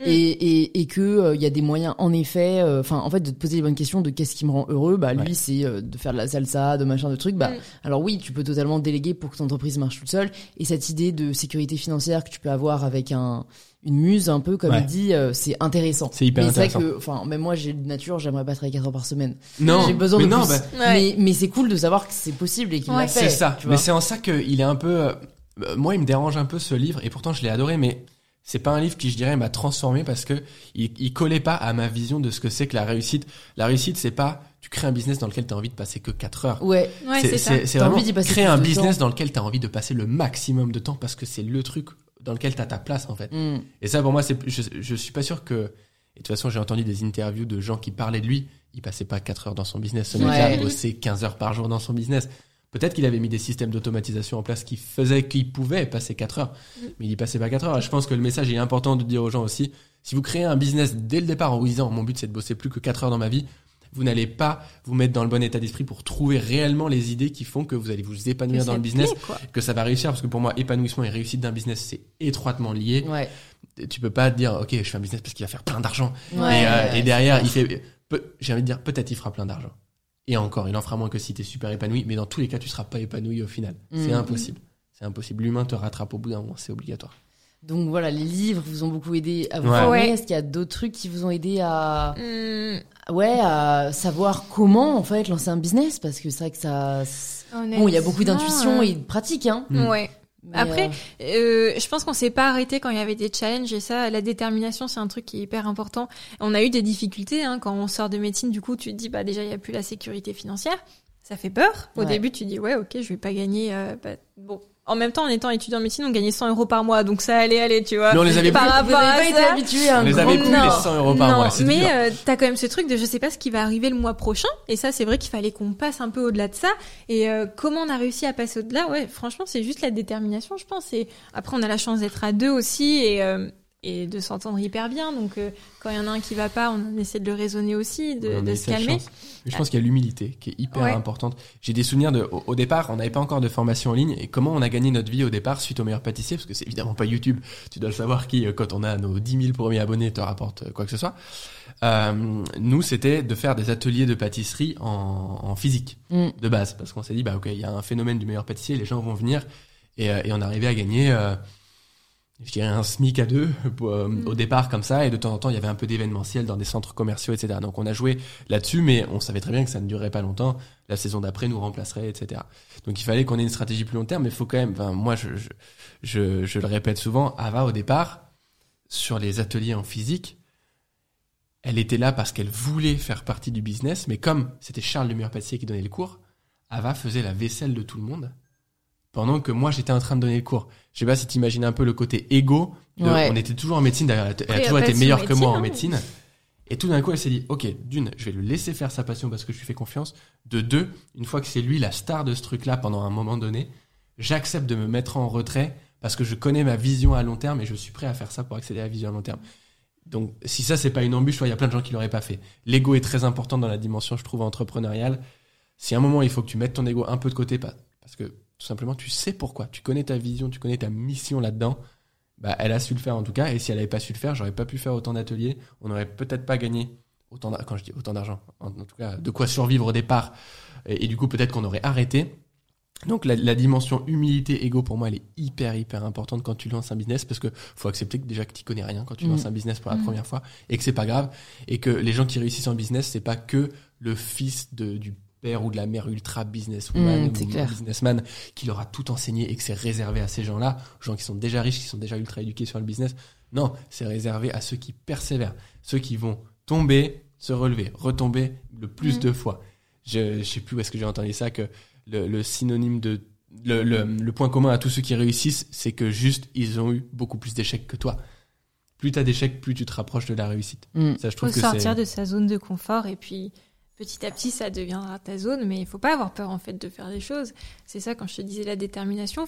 Et que, y a des moyens, en effet, en fait, de te poser les bonnes questions de qu'est-ce qui me rend heureux. Lui, c'est de faire de la salsa, de machin, de trucs. Alors oui, tu peux totalement déléguer pour que ton entreprise marche toute seule. Et cette idée de sécurité financière que tu peux avoir avec une muse, un peu, comme il dit, c'est intéressant. C'est hyper intéressant. C'est vrai que, même moi, j'ai de nature, j'aimerais pas travailler 4 heures par semaine. Non. J'ai besoin de non, plus. Mais c'est cool de savoir que c'est possible et qu'il l'a fait. C'est ça. Mais c'est en ça qu'il est un peu, moi, il me dérange un peu ce livre, et pourtant, je l'ai adoré, mais c'est pas un livre qui, je dirais, m'a transformé parce que il collait pas à ma vision de ce que c'est que la réussite. La réussite, c'est pas, tu crées un business dans lequel t'as envie de passer que 4 heures. Ouais, c'est ça. C'est vraiment créer un business dans lequel t'as envie de passer le maximum de temps parce que c'est le truc dans lequel t'as ta place, en fait. Et ça, pour moi, je suis pas sûr que, et de toute façon, j'ai entendu des interviews de gens qui parlaient de lui. Il passait pas 4 heures dans son business. Ce mec-là bossait 15 heures par jour dans son business. Peut-être qu'il avait mis des systèmes d'automatisation en place qui faisaient qu'il pouvait passer 4 heures, mais il y passait pas 4 heures. Et je pense que le message est important de dire aux gens aussi, si vous créez un business dès le départ en vous disant, mon but c'est de bosser plus que 4 heures dans ma vie, vous n'allez pas vous mettre dans le bon état d'esprit pour trouver réellement les idées qui font que vous allez vous épanouir dans le business, que ça va réussir, parce que pour moi, épanouissement et réussite d'un business, c'est étroitement lié. Ouais. Tu peux pas te dire, ok, je fais un business parce qu'il va faire plein d'argent. Et derrière, j'ai envie de dire, peut-être il fera plein d'argent. Et encore, il en fera moins que si t'es super épanoui, mais dans tous les cas, tu seras pas épanoui au final. C'est impossible. C'est impossible. L'humain te rattrape au bout d'un moment, c'est obligatoire. Donc voilà, les livres vous ont beaucoup aidé à vous former. Est-ce qu'il y a d'autres trucs qui vous ont aidé à savoir comment, en fait, lancer un business? Parce que c'est vrai que ça, bon, il y a beaucoup d'intuition et de pratique, hein. Ouais. Mais après, je pense qu'on s'est pas arrêté quand il y avait des challenges, et ça, la détermination, c'est un truc qui est hyper important. On a eu des difficultés, quand on sort de médecine, du coup, tu te dis, déjà, il y a plus la sécurité financière. Ça fait peur. Au début, tu dis, ok, je vais pas gagner, bon. En même temps, en étant étudiant en médecine, on gagnait 100 euros par mois, donc ça allait aller, tu vois. Mais on les avait plus. Vous n'avez pas été habitués à un on les avait plus, les 100 euros par mois. C'est mais t'as quand même ce truc de je sais pas ce qui va arriver le mois prochain. Et ça, c'est vrai qu'il fallait qu'on passe un peu au-delà de ça. Et comment on a réussi à passer au-delà? Ouais, franchement, c'est juste la détermination, je pense. Et après, on a la chance d'être à deux aussi. et de s'entendre hyper bien. Donc, quand il y en a un qui va pas, on essaie de le raisonner aussi, de se calmer. Mais je pense qu'il y a l'humilité qui est hyper importante. J'ai des souvenirs au départ, on n'avait pas encore de formation en ligne, et comment on a gagné notre vie au départ suite au meilleur pâtissier, parce que c'est évidemment pas YouTube. Tu dois le savoir qui, quand on a nos 10 000 premiers abonnés, te rapporte quoi que ce soit. Nous, c'était de faire des ateliers de pâtisserie en physique, de base, parce qu'on s'est dit, bah, ok, il y a un phénomène du meilleur pâtissier, les gens vont venir, et on arrivait à gagner, je dirais un SMIC à 2 au départ comme ça, et de temps en temps il y avait un peu d'événementiel dans des centres commerciaux, etc. Donc on a joué là-dessus, mais on savait très bien que ça ne durerait pas longtemps, la saison d'après nous remplacerait, etc. Donc il fallait qu'on ait une stratégie plus long terme, mais il faut quand même, enfin, moi je le répète souvent, Ava au départ, sur les ateliers en physique, elle était là parce qu'elle voulait faire partie du business, mais comme c'était Charles le meilleur pâtissier qui donnait le cours, Ava faisait la vaisselle de tout le monde, pendant que moi j'étais en train de donner le cours. Je sais pas si t'imagines un peu le côté égo. On était toujours en médecine, d'ailleurs elle a toujours été meilleure que moi en médecine. Et tout d'un coup elle s'est dit, ok, d'une, je vais le laisser faire sa passion parce que je lui fais confiance. De deux, une fois que c'est lui la star de ce truc-là pendant un moment donné, j'accepte de me mettre en retrait parce que je connais ma vision à long terme et je suis prêt à faire ça pour accéder à la vision à long terme. Donc si ça c'est pas une embûche, il y a plein de gens qui l'auraient pas fait. L'ego est très important dans la dimension, je trouve, entrepreneuriale. Si à un moment il faut que tu mettes ton ego un peu de côté, parce que tout simplement, tu sais pourquoi. Tu connais ta vision, tu connais ta mission là-dedans. Bah, elle a su le faire en tout cas. Et si elle avait pas su le faire, j'aurais pas pu faire autant d'ateliers. On n'aurait peut-être pas gagné autant d'argent. Quand je dis autant d'argent, en tout cas, de quoi survivre au départ. Et du coup, peut-être qu'on aurait arrêté. Donc, la dimension humilité, ego, pour moi, elle est hyper importante quand tu lances un business, parce que faut accepter que déjà que tu connais rien quand tu lances un business pour la première fois, et que c'est pas grave. Et que les gens qui réussissent en business, c'est pas que le fils du père ou de la mère ultra businesswoman ou businessman qui leur a tout enseigné et que c'est réservé à ces gens-là, aux gens qui sont déjà riches, qui sont déjà ultra éduqués sur le business. Non, c'est réservé à ceux qui persévèrent, ceux qui vont tomber, se relever, retomber le plus de fois. Je sais plus où est-ce que j'ai entendu ça, que le synonyme de le point commun à tous ceux qui réussissent, c'est que juste ils ont eu beaucoup plus d'échecs que toi. Plus t'as d'échecs, plus tu te rapproches de la réussite. Ça, je trouve que sortir de sa zone de confort, et puis petit à petit, ça deviendra ta zone, mais il faut pas avoir peur, en fait, de faire des choses. C'est ça, quand je te disais la détermination,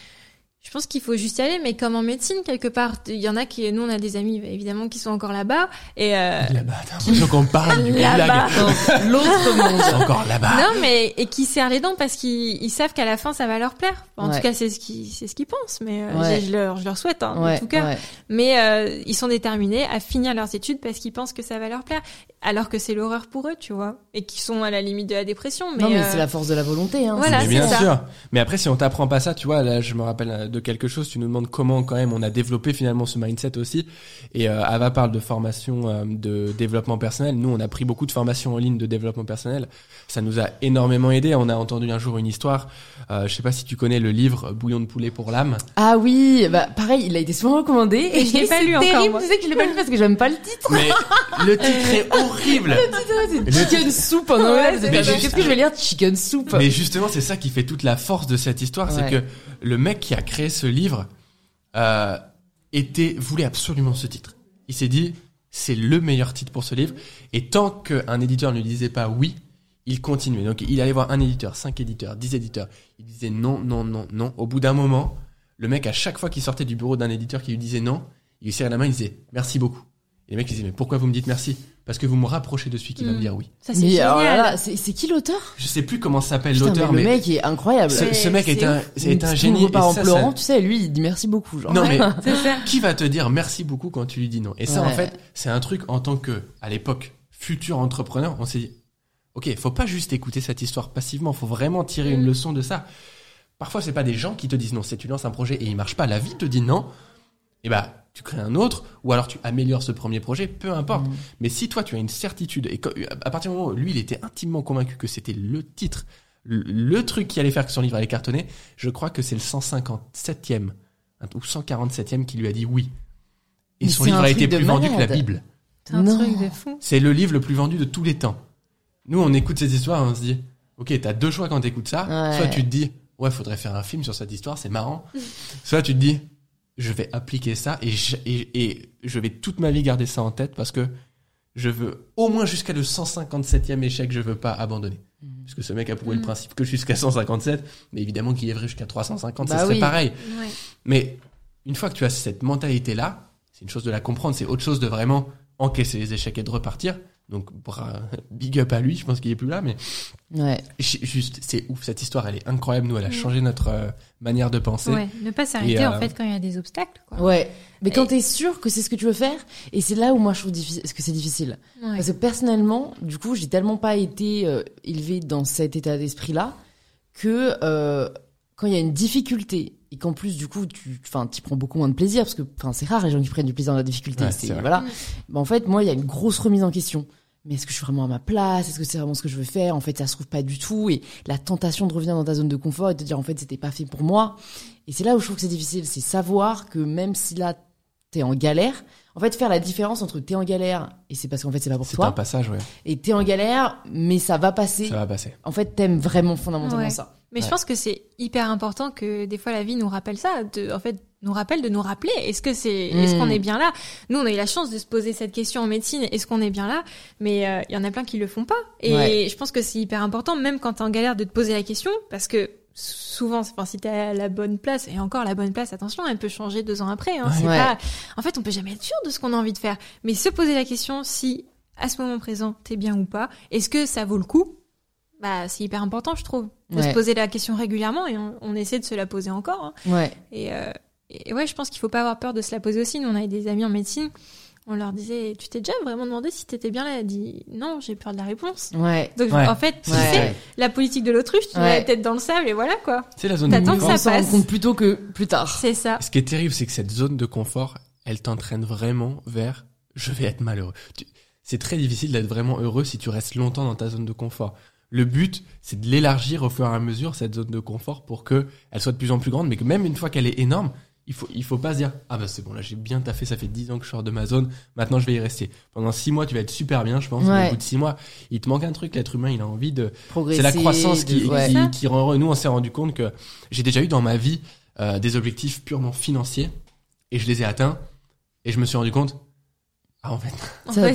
je pense qu'il faut juste y aller, mais comme en médecine, quelque part, il y en a qui, nous, on a des amis, évidemment, qui sont encore là-bas, et là-bas, t'as l'impression qu'on parle du là-bas, l'autre monde. C'est encore là-bas. Non, mais, et qui serrent les dents parce qu'ils savent qu'à la fin, ça va leur plaire. En tout cas, c'est ce qu'ils pensent, mais je leur souhaite, en tout cas. Mais ils sont déterminés à finir leurs études parce qu'ils pensent que ça va leur plaire, alors que c'est l'horreur pour eux, tu vois, et qui sont à la limite de la dépression. Mais non, mais c'est la force de la volonté, hein. Voilà, mais bien c'est ça. sûr. Mais après, si on t'apprend pas ça, tu vois, là, je me rappelle de quelque chose, tu nous demandes comment, quand même, on a développé finalement ce mindset aussi. Et Ava parle de formation de développement personnel. Nous, on a pris beaucoup de formations en ligne de développement personnel. Ça nous a énormément aidé. On a entendu un jour une histoire. Je sais pas si tu connais le livre Bouillon de poulet pour l'âme. Ah oui, bah pareil, il a été souvent recommandé. Et je l'ai pas lu encore. Terrible, tu sais que je l'ai pas lu parce que j'aime pas le titre. Mais le titre est horrible. Le titre, c'est Chicken Soup en anglais. Qu'est-ce que je vais lire? Chicken Soup. Mais justement, c'est ça qui fait toute la force de cette histoire, c'est que le mec qui a créé ce livre voulait absolument ce titre. Il s'est dit, c'est le meilleur titre pour ce livre. Et tant qu'un éditeur ne lui disait pas oui, il continuait. Donc il allait voir un éditeur, 5 éditeurs, 10 éditeurs. Il disait non. Au bout d'un moment, le mec, à chaque fois qu'il sortait du bureau d'un éditeur qui lui disait non, il lui serrait la main, il disait merci beaucoup. Et le mec il disait mais pourquoi vous me dites merci? Parce que vous me rapprochez de celui qui va me dire oui. Ça c'est génial. C'est qui l'auteur? Je sais plus comment s'appelle l'auteur, mais le mec est incroyable. Ce mec est un génie. Et en pleurant, tu sais, lui il dit merci beaucoup, genre. Non mais c'est ça. Qui va te dire merci beaucoup quand tu lui dis non? Et ça en fait, c'est un truc en tant que à l'époque futur entrepreneur, on s'est dit OK, faut pas juste écouter cette histoire passivement, faut vraiment tirer une leçon de ça. Parfois c'est pas des gens qui te disent non, c'est tu lances un projet et il marche pas, la vie te dit non. Et tu crées un autre, ou alors tu améliores ce premier projet, peu importe. Mais si toi, tu as une certitude, et à partir du moment où lui, il était intimement convaincu que c'était le titre, le truc qui allait faire que son livre allait cartonner, je crois que c'est le 157e ou 147e qui lui a dit oui. Et son livre a été plus vendu que la Bible. C'est un truc de fou. C'est le livre le plus vendu de tous les temps. Nous, on écoute ces histoires et on se dit, ok, t'as deux choix quand t'écoutes ça. Soit tu te dis, ouais, faudrait faire un film sur cette histoire, c'est marrant. Soit tu te dis, je vais appliquer ça et je vais toute ma vie garder ça en tête parce que je veux au moins jusqu'à le 157e échec, je veux pas abandonner. Parce que ce mec a prouvé le principe que jusqu'à 157, mais évidemment qu'il y vrai jusqu'à 350, ça serait pareil. Ouais. Mais une fois que tu as cette mentalité-là, c'est une chose de la comprendre, c'est autre chose de vraiment encaisser les échecs et de repartir. Donc, big up à lui, je pense qu'il est plus là, mais juste, c'est ouf, cette histoire, elle est incroyable. Nous, elle a changé notre manière de penser. Ouais, ne pas s'arrêter en fait quand il y a des obstacles, quoi. Ouais, mais quand t'es sûr que c'est ce que tu veux faire, et c'est là où moi je trouve que c'est difficile. Ouais. Parce que personnellement, du coup, j'ai tellement pas été élevée dans cet état d'esprit-là que quand il y a une difficulté et qu'en plus du coup t'y prends beaucoup moins de plaisir parce que c'est rare les gens qui prennent du plaisir dans la difficulté. Ouais, voilà. En fait, moi, il y a une grosse remise en question. Mais est-ce que je suis vraiment à ma place? Est-ce que c'est vraiment ce que je veux faire? En fait, ça se trouve pas du tout. Et la tentation de revenir dans ta zone de confort et de te dire, en fait, c'était pas fait pour moi. Et c'est là où je trouve que c'est difficile. C'est savoir que même si là, t'es en galère, en fait, faire la différence entre t'es en galère et c'est parce qu'en fait, c'est pas pour toi. C'est un passage, ouais. Et t'es en galère, mais ça va passer. Ça va passer. En fait, t'aimes vraiment fondamentalement ça. Mais je pense que c'est hyper important que des fois la vie nous rappelle ça, nous rappelle de nous rappeler. Est-ce qu'on est bien là? Nous, on a eu la chance de se poser cette question en médecine. Est-ce qu'on est bien là? Mais il y en a plein qui le font pas. Et je pense que c'est hyper important, même quand t'es en galère, de te poser la question, parce que souvent, si t'es à la bonne place, et encore la bonne place, attention, elle peut changer 2 ans après. Hein, en fait, on peut jamais être sûr de ce qu'on a envie de faire. Mais se poser la question si à ce moment présent t'es bien ou pas, est-ce que ça vaut le coup? C'est hyper important, je trouve, de se poser la question régulièrement, et on essaie de se la poser encore. Hein. Et je pense qu'il faut pas avoir peur de se la poser aussi. Nous, on avait des amis en médecine, on leur disait, tu t'es déjà vraiment demandé si t'étais bien là? Elle dit, non, j'ai peur de la réponse. Donc, en fait, tu sais, la politique de l'autruche, tu mets la tête dans le sable et voilà, quoi. C'est la zone de confort. T'attends que ça passe. On s'en rend compte plutôt que plus tard. C'est ça. Ce qui est terrible, c'est que cette zone de confort, elle t'entraîne vraiment vers, je vais être malheureux. C'est très difficile d'être vraiment heureux si tu restes longtemps dans ta zone de confort. Le but, c'est de l'élargir au fur et à mesure, cette zone de confort, pour que elle soit de plus en plus grande, mais que même une fois qu'elle est énorme, il faut pas se dire, c'est bon, là, j'ai bien taffé, ça fait 10 ans que je sors de ma zone, maintenant je vais y rester. Pendant 6 mois, tu vas être super bien, je pense. Au bout de 6 mois, il te manque un truc, l'être humain, il a envie de progresser. C'est la croissance qui rend, nous, on s'est rendu compte que j'ai déjà eu dans ma vie, des objectifs purement financiers, et je les ai atteints, et je me suis rendu compte, en fait, ça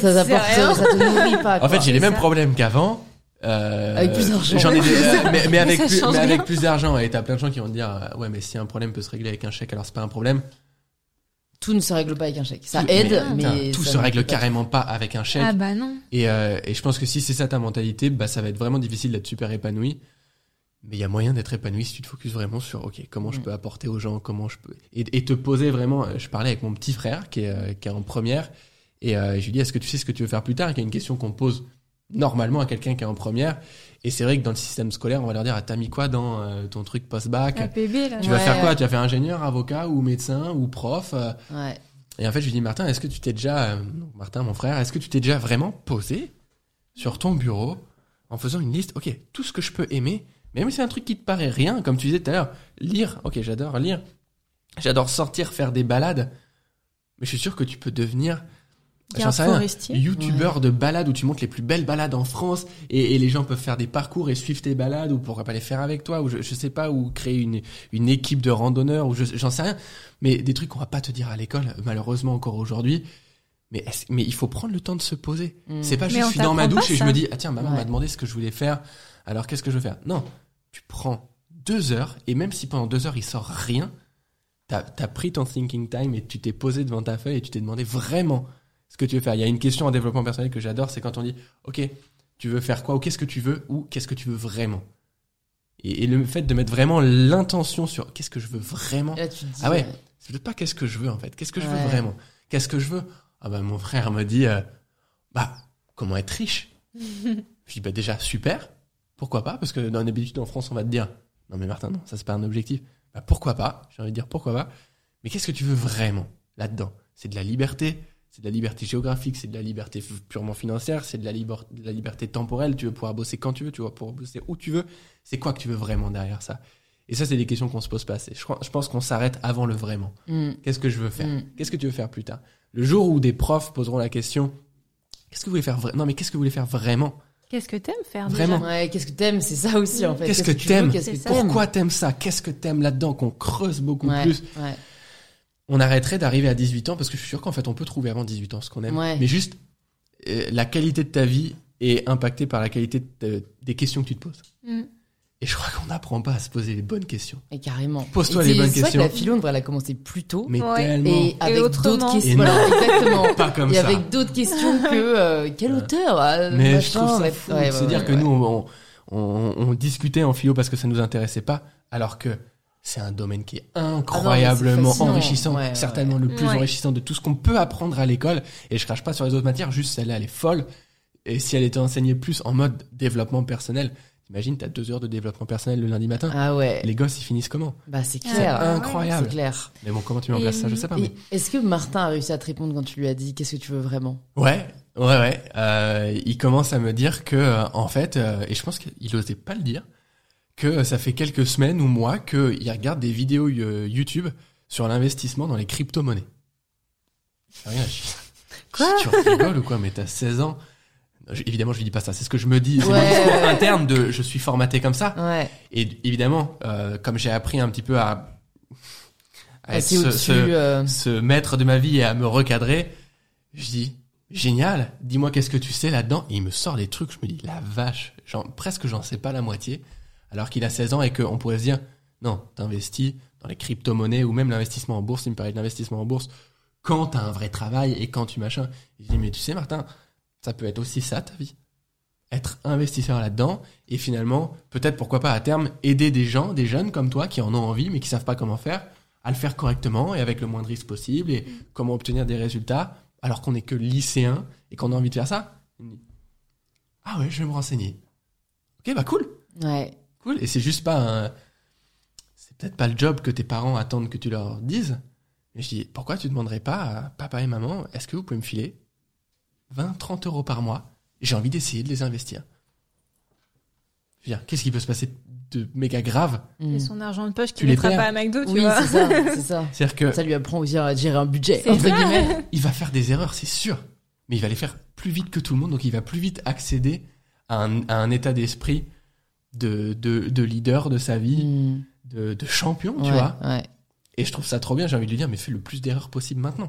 te nourrit pas, quoi. En fait, j'ai les mêmes problèmes qu'avant. Avec plus d'argent. J'en ai mais avec plus d'argent. Et t'as plein de gens qui vont te dire, ouais, mais si un problème peut se régler avec un chèque, alors c'est pas un problème. Tout ne se règle pas avec un chèque. Ça aide, mais tout se règle carrément pas avec un chèque. Ah bah non. Et je pense que si c'est ça ta mentalité, ça va être vraiment difficile d'être super épanoui. Mais il y a moyen d'être épanoui si tu te focuses vraiment sur, comment je peux apporter aux gens, comment je peux, et te poser vraiment. Je parlais avec mon petit frère qui est en première, et je lui dis, est-ce que tu sais ce que tu veux faire plus tard? Il y a une question qu'on pose normalement à quelqu'un qui est en première, et c'est vrai que dans le système scolaire, on va leur dire, t'as mis quoi dans ton truc post-bac? APB, là. Tu vas faire quoi? Tu vas faire ingénieur, avocat ou médecin ou prof? Et en fait, je lui dis, Martin, est-ce que tu t'es déjà, Martin, mon frère, est-ce que tu t'es déjà vraiment posé sur ton bureau en faisant une liste? Ok, tout ce que je peux aimer, même si c'est un truc qui te paraît rien, comme tu disais tout à l'heure, lire. Ok, j'adore lire. J'adore sortir, faire des balades. Mais je suis sûr que tu peux devenir, j'en sais rien, youtubeur de balades où tu montes les plus belles balades en France, et les gens peuvent faire des parcours et suivre tes balades, ou pourquoi pas les faire avec toi, ou je sais pas, ou créer une équipe de randonneurs, ou j'en sais rien. Mais des trucs qu'on va pas te dire à l'école, malheureusement encore aujourd'hui. Mais il faut prendre le temps de se poser. C'est pas juste, je suis dans ma douche et je me dis, tiens, maman m'a demandé ce que je voulais faire, alors qu'est-ce que je veux faire? Non. Tu prends 2 heures, et même si pendant 2 heures il sort rien, t'as pris ton thinking time et tu t'es posé devant ta feuille et tu t'es demandé vraiment ce que tu veux faire. Il y a une question en développement personnel que j'adore, c'est quand on dit, ok, tu veux faire quoi, ou qu'est-ce que tu veux, ou qu'est-ce que tu veux vraiment. Et le fait de mettre vraiment l'intention sur qu'est-ce que je veux vraiment. Là, tu te dis, c'est peut-être pas qu'est-ce que je veux en fait, qu'est-ce que je veux vraiment. Qu'est-ce que je veux? Mon frère me dit, comment être riche? Je dis, déjà, super. Pourquoi pas? Parce que dans l'habitude en France, on va te dire, non mais Martin, non, ça c'est pas un objectif. Pourquoi pas? J'ai envie de dire pourquoi pas. Mais qu'est-ce que tu veux vraiment là-dedans? C'est de la liberté, c'est de la liberté géographique, c'est de la liberté purement financière, c'est de la liberté temporelle. Tu veux pouvoir bosser quand tu veux, tu vas pouvoir bosser où tu veux. C'est quoi que tu veux vraiment derrière ça? Et ça, c'est des questions qu'on se pose pas assez. Je pense qu'on s'arrête avant le vraiment. Qu'est-ce que je veux faire? Qu'est-ce que tu veux faire plus tard? Le jour où des profs poseront la question, qu'est-ce que vous voulez faire vraiment? Non, mais qu'est-ce que vous voulez faire vraiment? Qu'est-ce que t'aimes faire vraiment? Déjà? Ouais, qu'est-ce que t'aimes? C'est ça aussi, en fait. Qu'est-ce que t'aimes? Pourquoi t'aimes ça? Qu'est-ce que t'aimes là-dedans? Qu'on creuse beaucoup plus. Ouais. On arrêterait d'arriver à 18 ans, parce que je suis sûr qu'en fait, on peut trouver avant 18 ans ce qu'on aime. Ouais. Mais juste, la qualité de ta vie est impactée par la qualité des questions que tu te poses. Et je crois qu'on n'apprend pas à se poser les bonnes questions. Et carrément. Pose-toi les bonnes questions. C'est vrai que la philo, on devrait la commencer plus tôt. Mais tellement. Et avec d'autres questions. Et voilà, exactement. Pas comme et ça. avec d'autres questions que quel auteur Mais machin, je trouve ça fou de se dire que nous, on discutait en philo parce que ça nous intéressait pas, alors que c'est un domaine qui est incroyablement enrichissant, certainement le plus enrichissant de tout ce qu'on peut apprendre à l'école. Et je crache pas sur les autres matières, juste celle-là, elle est folle. Et si elle était enseignée plus en mode développement personnel, t'imagines, t'as 2 heures de développement personnel le lundi matin. Ah ouais. Les gosses, ils finissent comment? Bah, c'est clair. C'est incroyable. C'est clair. Mais bon, comment tu mets en place ça, je sais pas. Mais... Est-ce que Martin a réussi à te répondre quand tu lui as dit qu'est-ce que tu veux vraiment? Ouais. Il commence à me dire que, en fait, et je pense qu'il osait pas le dire, que ça fait quelques semaines ou mois qu'il regarde des vidéos YouTube sur l'investissement dans les crypto-monnaies. Rien, Quoi? Tu rigoles ou quoi? Mais t'as 16 ans. Évidemment, je lui dis pas ça. C'est ce que je me dis. C'est mon discours interne de je suis formaté comme ça. Ouais. Et évidemment, comme j'ai appris un petit peu à être ce maître de ma vie et à me recadrer, je dis génial. Dis-moi qu'est-ce que tu sais là-dedans. Et il me sort des trucs. Je me dis la vache. Presque j'en sais pas la moitié. Alors qu'il a 16 ans et qu'on pourrait se dire non, t'investis dans les crypto-monnaies ou même l'investissement en bourse. Il me parlait de l'investissement en bourse quand t'as un vrai travail et quand tu machin. Je dis mais tu sais Martin, ça peut être aussi ça, ta vie. Être investisseur là-dedans et finalement, peut-être pourquoi pas à terme, aider des gens, des jeunes comme toi qui en ont envie mais qui savent pas comment faire, à le faire correctement et avec le moins de risques possible et comment obtenir des résultats alors qu'on n'est que lycéen et qu'on a envie de faire ça. Ah ouais, je vais me renseigner. Ok, bah cool. Ouais. Cool. Et c'est juste pas c'est peut-être pas le job que tes parents attendent que tu leur dises. Mais je dis, pourquoi tu demanderais pas à papa et maman, est-ce que vous pouvez me filer 20-30 euros par mois, j'ai envie d'essayer de les investir. Je veux dire, qu'est-ce qui peut se passer de méga grave? Et son argent de poche qu'il mettra pas à McDo, tu vois. Oui, c'est ça. C'est-dire que ça lui apprend aussi à gérer un budget, entre guillemets. Il va faire des erreurs, c'est sûr. Mais il va les faire plus vite que tout le monde, donc il va plus vite accéder à un état d'esprit de leader de sa vie, de champion, tu vois. Ouais. Et je trouve ça trop bien, j'ai envie de lui dire, mais fais le plus d'erreurs possible maintenant.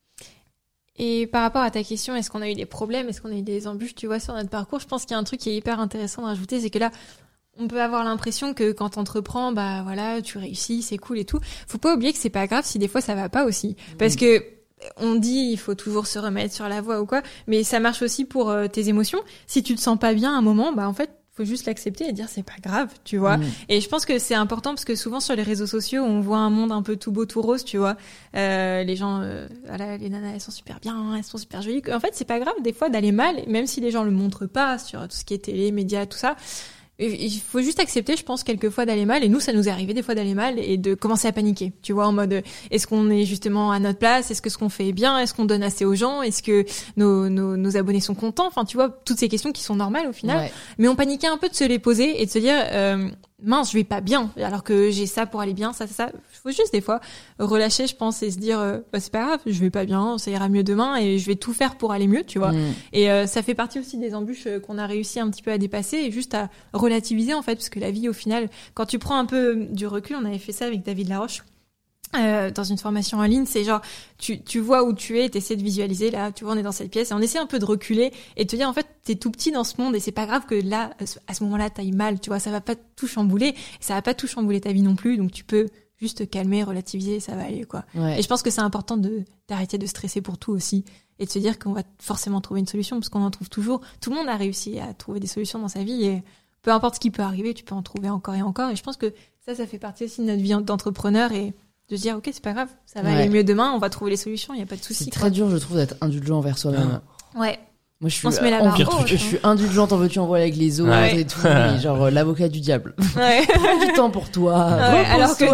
Et par rapport à ta question, est-ce qu'on a eu des problèmes, est-ce qu'on a eu des embûches, tu vois, sur notre parcours? Je pense qu'il y a un truc qui est hyper intéressant à rajouter, c'est que là, on peut avoir l'impression que quand t'entreprends, bah voilà, tu réussis, c'est cool et tout. Faut pas oublier que c'est pas grave si des fois ça va pas aussi. Parce que on dit il faut toujours se remettre sur la voie ou quoi, mais ça marche aussi pour tes émotions. Si tu te sens pas bien à un moment, bah en fait, faut juste l'accepter et dire c'est pas grave, tu vois. Et je pense que c'est important parce que souvent sur les réseaux sociaux, on voit un monde un peu tout beau tout rose, tu vois. Les gens, voilà, les nanas elles sont super bien, elles sont super jolies. En fait, c'est pas grave des fois d'aller mal, même si les gens le montrent pas sur tout ce qui est télé, médias, tout ça. Il faut juste accepter, je pense, quelquefois d'aller mal. Et nous, ça nous est arrivé des fois d'aller mal et de commencer à paniquer. Tu vois, en mode, est-ce qu'on est justement à notre place? Est-ce que ce qu'on fait est bien? Est-ce qu'on donne assez aux gens? Est-ce que nos abonnés sont contents? Enfin, tu vois, toutes ces questions qui sont normales au final. Ouais. Mais on paniquait un peu de se les poser et de se dire, mince, je vais pas bien. Alors que j'ai ça pour aller bien, ça. Faut juste des fois relâcher, je pense, et se dire, bah, c'est pas grave, je vais pas bien, ça ira mieux demain et je vais tout faire pour aller mieux, tu vois. Et ça fait partie aussi des embûches qu'on a réussi un petit peu à dépasser et juste à relativiser, en fait, parce que la vie, au final, quand tu prends un peu du recul, on avait fait ça avec David Laroche, dans une formation en ligne, c'est genre, tu vois où tu es, t'essaies de visualiser, là, tu vois, on est dans cette pièce, et on essaie un peu de reculer, et de te dire, en fait, t'es tout petit dans ce monde, et c'est pas grave que là, à ce moment-là, t'ailles mal, tu vois, ça va pas tout chambouler, et ça va pas tout chambouler ta vie non plus, donc tu peux juste te calmer, relativiser, ça va aller, quoi. Ouais. Et je pense que c'est important d'arrêter de stresser pour tout aussi, et de se dire qu'on va forcément trouver une solution, parce qu'on en trouve toujours. Tout le monde a réussi à trouver des solutions dans sa vie, et peu importe ce qui peut arriver, tu peux en trouver encore et encore, et je pense que ça fait partie aussi de notre vie d'entrepreneur, et de se dire ok, c'est pas grave, ça va aller mieux demain, on va trouver les solutions, il y a pas de souci. C'est très dur, je trouve, d'être indulgent envers soi-même. Ouais. Moi, je suis indulgente, en veux-tu, en voilà avec les autres et tout, et genre l'avocat du diable. Ouais. Prends du temps pour toi. Ouais, alors que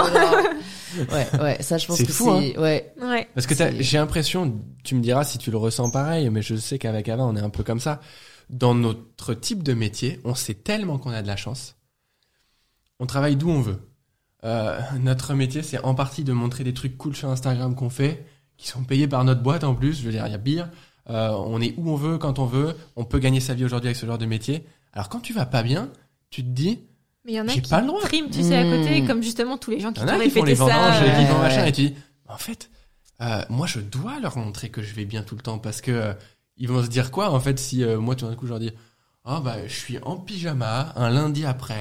toi, non. Ouais, ça, je pense c'est que fou, c'est, hein. Ouais. Parce que j'ai l'impression, tu me diras si tu le ressens pareil, mais je sais qu'avec Ava, on est un peu comme ça. Dans notre type de métier, on sait tellement qu'on a de la chance. On travaille d'où on veut. Notre métier, c'est en partie de montrer des trucs cool sur Instagram qu'on fait, qui sont payés par notre boîte en plus. Je veux dire, il y a pire. On est où on veut, quand on veut. On peut gagner sa vie aujourd'hui avec ce genre de métier. Alors quand tu vas pas bien, tu te dis, mais il y en a j'ai qui pas le droit. Priment, tu sais, à côté, comme justement tous les gens qui t'ont répété ça. Il y en a qui font les vendanges, qui font machin, et tu dis, en fait, moi je dois leur montrer que je vais bien tout le temps, parce que ils vont se dire quoi en fait si moi tout d'un coup je leur dis, oh bah je suis en pyjama un lundi après-midi,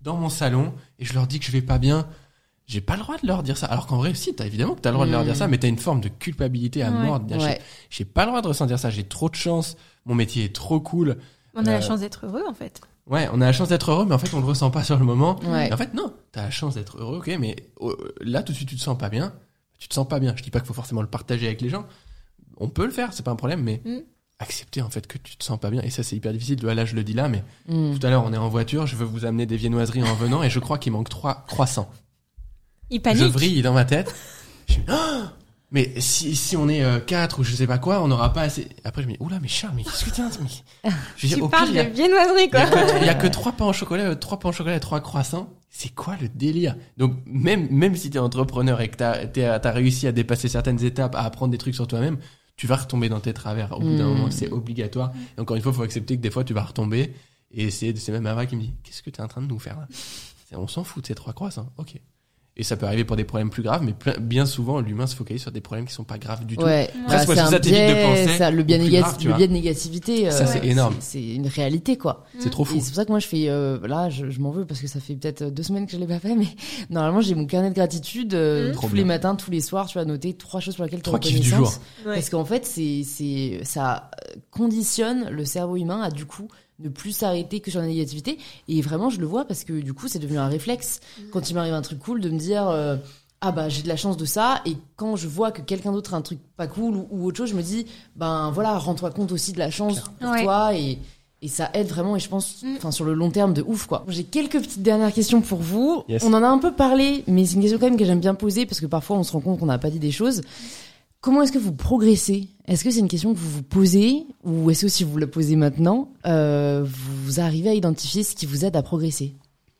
dans mon salon et je leur dis que je vais pas bien, j'ai pas le droit de leur dire ça. Alors qu'en vrai, si, évidemment que t'as le droit de leur dire ça, mais t'as une forme de culpabilité à mort de dire j'ai pas le droit de ressentir ça, j'ai trop de chance, mon métier est trop cool. On a la chance d'être heureux, en fait. Ouais, on a la chance d'être heureux, mais en fait, on le ressent pas sur le moment. Ouais. Et en fait, non, t'as la chance d'être heureux, ok, mais là, tout de suite, tu te sens pas bien. Tu te sens pas bien. Je dis pas qu'il faut forcément le partager avec les gens. On peut le faire, c'est pas un problème, mais accepter, en fait, que tu te sens pas bien. Et ça, c'est hyper difficile. Là, je le dis là, mais tout à l'heure, on est en voiture, je veux vous amener des viennoiseries en venant, et je crois qu'il manque 3 croissants. Il panique. Je vrille dans ma tête. Je me dis, mais si on est 4 ou je sais pas quoi, on n'aura pas assez. Après, je me dis, oula, mais Charles, mais qu'est-ce que t'as? Tu parles de viennoiserie, quoi. Il y a que 3 pains au chocolat, 3 et 3 croissants. C'est quoi le délire? Donc, même si t'es entrepreneur et que t'as réussi à dépasser certaines étapes, à apprendre des trucs sur toi-même, tu vas retomber dans tes travers. Au bout d'un moment, c'est obligatoire. Et encore une fois, il faut accepter que des fois, tu vas retomber. Et c'est même Ava qui me dit, qu'est-ce que t'es en train de nous faire là? On s'en fout de ces 3 croissants. Ok. Et ça peut arriver pour des problèmes plus graves, mais bien souvent, l'humain se focalise sur des problèmes qui sont pas graves du tout. Presque c'est un biais, le biais de négativité. Ça, c'est énorme. C'est une réalité, quoi. C'est trop fou. Et c'est pour ça que moi, je fais, là, je m'en veux parce que ça fait peut-être 2 semaines que je l'ai pas fait, mais normalement, j'ai mon carnet de gratitude, tous les matins, tous les soirs, tu vas noter 3 choses pour lesquelles tu as reconnaissance. 3 kiffs du jour. Parce qu'en fait, ça conditionne le cerveau humain à, du coup, ne plus s'arrêter que sur la négativité. Et vraiment, je le vois parce que du coup, c'est devenu un réflexe. Quand il m'arrive un truc cool, de me dire j'ai de la chance de ça. Et quand je vois que quelqu'un d'autre a un truc pas cool ou autre chose, je me dis voilà, rends-toi compte aussi de la chance pour toi. Et ça aide vraiment. Et je pense, sur le long terme, de ouf, quoi. J'ai quelques petites dernières questions pour vous. Yes. On en a un peu parlé, mais c'est une question quand même que j'aime bien poser parce que parfois, on se rend compte qu'on n'a pas dit des choses. Comment est-ce que vous progressez? Est-ce que c'est une question que vous vous posez ou est-ce que si vous la posez maintenant, vous arrivez à identifier ce qui vous aide à progresser?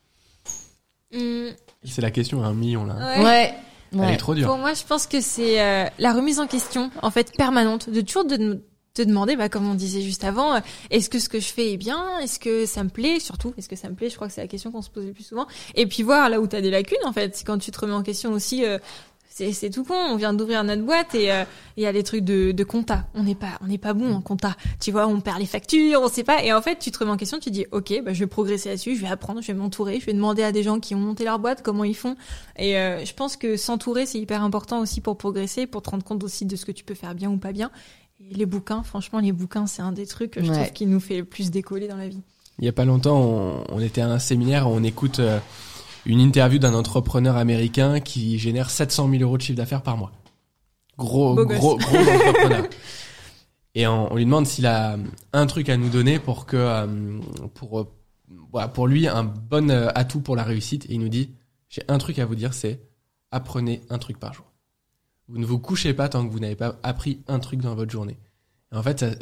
C'est la question à 1 million là. Ouais. Elle est trop dure. Pour moi, je pense que c'est la remise en question, en fait, permanente, de toujours te demander, comme on disait juste avant, est-ce que ce que je fais est bien? Est-ce que ça me plaît? Surtout, est-ce que ça me plaît? Je crois que c'est la question qu'on se pose le plus souvent. Et puis voir là où t'as des lacunes, en fait, quand tu te remets en question aussi. C'est tout con, on vient d'ouvrir notre boîte et il y a des trucs de compta. On n'est pas bon en compta. Tu vois, on perd les factures, on sait pas. Et en fait, tu te remets en question, tu te dis OK, je vais progresser là-dessus, je vais apprendre, je vais m'entourer, je vais demander à des gens qui ont monté leur boîte comment ils font. Et je pense que s'entourer, c'est hyper important aussi pour progresser, pour te rendre compte aussi de ce que tu peux faire bien ou pas bien. Et les bouquins, franchement, c'est un des trucs que je trouve qui nous fait le plus décoller dans la vie. Il y a pas longtemps, on était à un séminaire, on écoute une interview d'un entrepreneur américain qui génère 700 000 euros de chiffre d'affaires par mois. Gros entrepreneur. Et on lui demande s'il a un truc à nous donner pour lui, un bon atout pour la réussite. Et il nous dit, j'ai un truc à vous dire, c'est apprenez un truc par jour. Vous ne vous couchez pas tant que vous n'avez pas appris un truc dans votre journée. Et en fait,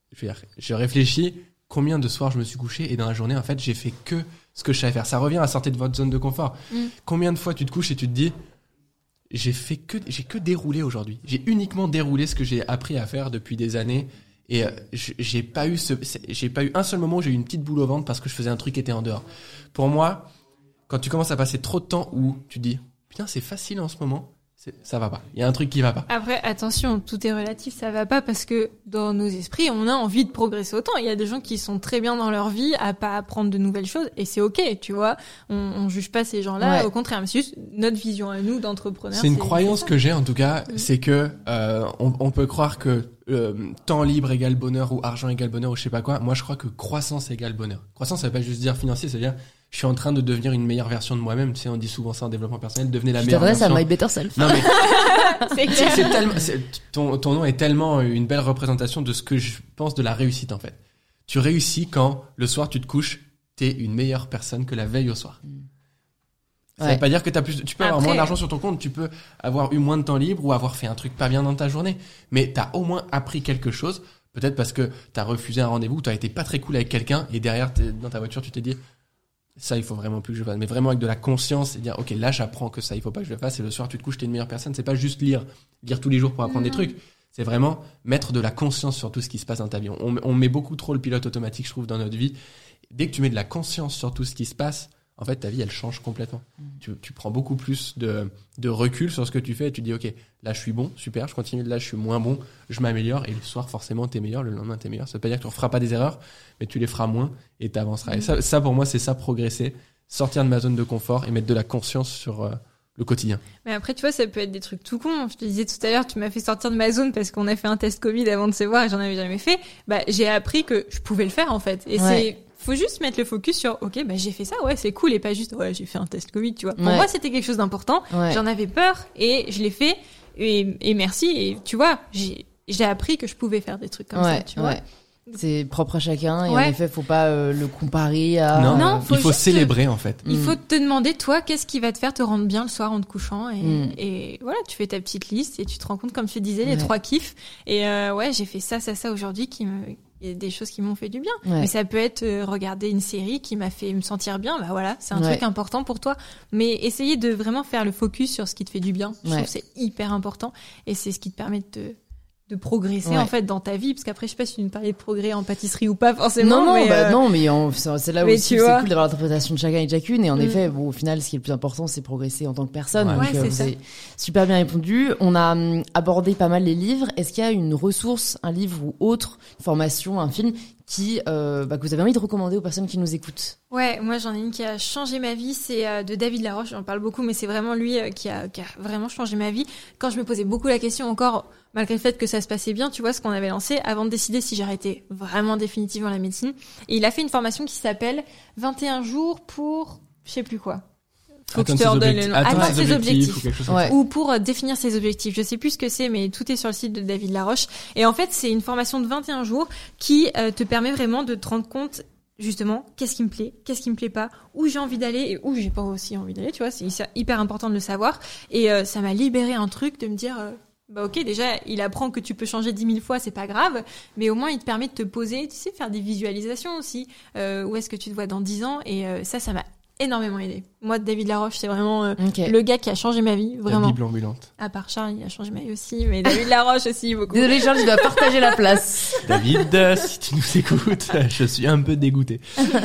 je réfléchis combien de soirs je me suis couché et dans la journée, en fait, j'ai fait que ce que je savais faire. Ça revient à sortir de votre zone de confort. Combien de fois tu te couches et tu te dis, j'ai que déroulé aujourd'hui. J'ai uniquement déroulé ce que j'ai appris à faire depuis des années et j'ai pas eu un seul moment où j'ai eu une petite boule au ventre parce que je faisais un truc qui était en dehors. Pour moi, quand tu commences à passer trop de temps où tu te dis, putain, c'est facile en ce moment. Ça va pas. Il y a un truc qui va pas. Après, attention, tout est relatif, ça va pas parce que dans nos esprits, on a envie de progresser autant. Il y a des gens qui sont très bien dans leur vie à pas apprendre de nouvelles choses et c'est ok, tu vois. On juge pas ces gens-là. Au contraire, mais c'est juste notre vision à nous d'entrepreneurs. C'est une croyance que j'ai en tout cas, c'est que on peut croire que temps libre égale bonheur ou argent égale bonheur ou je sais pas quoi. Moi, je crois que croissance égale bonheur. Croissance, ça veut pas juste dire financier, ça veut dire je suis en train de devenir une meilleure version de moi-même. Tu sais, on dit souvent ça en développement personnel, devenez la meilleure version. Je t'adresse à My Better Self. Non mais c'est clair. Ton nom est tellement une belle représentation de ce que je pense de la réussite en fait. Tu réussis quand le soir tu te couches, t'es une meilleure personne que la veille au soir. Ça veut pas dire que tu peux avoir moins d'argent sur ton compte, tu peux avoir eu moins de temps libre ou avoir fait un truc pas bien dans ta journée, mais t'as au moins appris quelque chose. Peut-être parce que t'as refusé un rendez-vous, t'as été pas très cool avec quelqu'un et derrière dans ta voiture tu t'es dit ça il faut vraiment plus que je fasse, mais vraiment avec de la conscience et dire ok là j'apprends que ça il faut pas que je le fasse et le soir tu te couches t'es une meilleure personne. C'est pas juste lire tous les jours pour apprendre des trucs, c'est vraiment mettre de la conscience sur tout ce qui se passe dans ta vie. On met beaucoup trop le pilote automatique je trouve dans notre vie. Dès que tu mets de la conscience sur tout ce qui se passe, en fait ta vie elle change complètement. Tu prends beaucoup plus de recul sur ce que tu fais et tu dis ok là je suis bon, super, je continue, là je suis moins bon, je m'améliore et le soir forcément t'es meilleur, le lendemain t'es meilleur. Ça veut pas dire que tu referas pas des erreurs, mais tu les feras moins et t'avanceras. Et ça pour moi c'est ça progresser, sortir de ma zone de confort et mettre de la conscience sur le quotidien. Mais après, tu vois, ça peut être des trucs tout cons. Je te disais tout à l'heure, tu m'as fait sortir de ma zone parce qu'on a fait un test Covid avant de se voir et j'en avais jamais fait. Bah, j'ai appris que je pouvais le faire, en fait. Et faut juste mettre le focus sur, ok, bah, j'ai fait ça, ouais, c'est cool, et pas juste, ouais, j'ai fait un test Covid, tu vois. Pour moi, c'était quelque chose d'important. J'en avais peur et je l'ai fait. Et merci. Et tu vois, j'ai appris que je pouvais faire des trucs comme ça, tu vois. C'est propre à chacun et en effet faut pas le comparer à non, il faut célébrer en fait. Il faut te demander toi qu'est-ce qui va te faire te rendre bien le soir en te couchant et voilà, tu fais ta petite liste et tu te rends compte, comme tu disais, les 3 kiffs et j'ai fait ça aujourd'hui il y a des choses qui m'ont fait du bien. Mais ça peut être regarder une série qui m'a fait me sentir bien. Bah voilà, c'est un truc important pour toi. Mais essayer de vraiment faire le focus sur ce qui te fait du bien. Je trouve que c'est hyper important. Et c'est ce qui te permet de progresser en fait dans ta vie, parce qu'après je sais pas si tu nous parlais de progrès en pâtisserie ou pas forcément. Mais c'est là où c'est cool d'avoir l'interprétation de chacun et de chacune, et en effet au final ce qui est le plus important c'est progresser en tant que personne. Donc vous avez super bien répondu. On a abordé pas mal les livres. Est-ce qu'il y a une ressource, un livre ou autre, une formation, un film que vous avez envie de recommander aux personnes qui nous écoutent? Ouais, moi j'en ai une qui a changé ma vie, c'est de David Laroche, j'en parle beaucoup, mais c'est vraiment lui qui a vraiment changé ma vie. Quand je me posais beaucoup la question encore, malgré le fait que ça se passait bien, tu vois, ce qu'on avait lancé, avant de décider si j'arrêtais vraiment définitivement la médecine. Et il a fait une formation qui s'appelle 21 jours pour, je sais plus quoi. Faut que je te redonne le nom. Atteindre ses objectifs. Ou pour définir ses objectifs. Je sais plus ce que c'est, mais tout est sur le site de David Laroche. Et en fait, c'est une formation de 21 jours qui te permet vraiment de te rendre compte, justement, qu'est-ce qui me plaît, qu'est-ce qui me plaît pas, où j'ai envie d'aller et où j'ai pas aussi envie d'aller, tu vois. C'est hyper important de le savoir. Et ça m'a libéré un truc de me dire, ok, déjà, il apprend que tu peux changer 10 000 fois, c'est pas grave, mais au moins, il te permet de te poser, tu sais, faire des visualisations aussi. Où est-ce que tu te vois dans 10 ans? Et ça m'a énormément aidé. Moi, David Laroche, c'est vraiment le gars qui a changé ma vie, vraiment. La Bible ambulante. À part Charles, il a changé ma vie aussi, mais David Laroche aussi, beaucoup. Désolé Charles, je dois partager la place. David, si tu nous écoutes, je suis un peu dégoûté.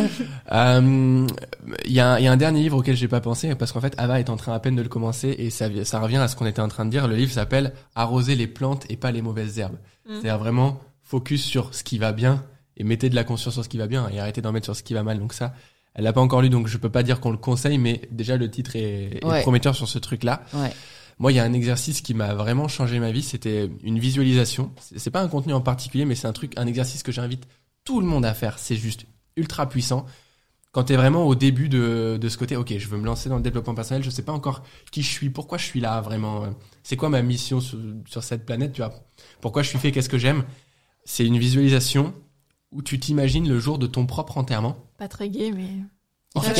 Il y a un dernier livre auquel j'ai pas pensé, parce qu'en fait, Ava est en train à peine de le commencer, et ça revient à ce qu'on était en train de dire. Le livre s'appelle « Arroser les plantes et pas les mauvaises herbes ». C'est-à-dire vraiment focus sur ce qui va bien, et mettez de la conscience sur ce qui va bien, et arrêtez d'en mettre sur ce qui va mal. Donc ça, elle l'a pas encore lu, donc je peux pas dire qu'on le conseille, mais déjà le titre est prometteur sur ce truc-là. Moi, il y a un exercice qui m'a vraiment changé ma vie, c'était une visualisation. C'est pas un contenu en particulier, mais c'est un exercice que j'invite tout le monde à faire. C'est juste ultra puissant. Quand t'es vraiment au début de ce côté, ok, je veux me lancer dans le développement personnel, je sais pas encore qui je suis, pourquoi je suis là vraiment, c'est quoi ma mission sur cette planète, tu vois, pourquoi je suis fait, qu'est-ce que j'aime. C'est une visualisation où tu t'imagines le jour de ton propre enterrement. Pas très gai, mais... En fait,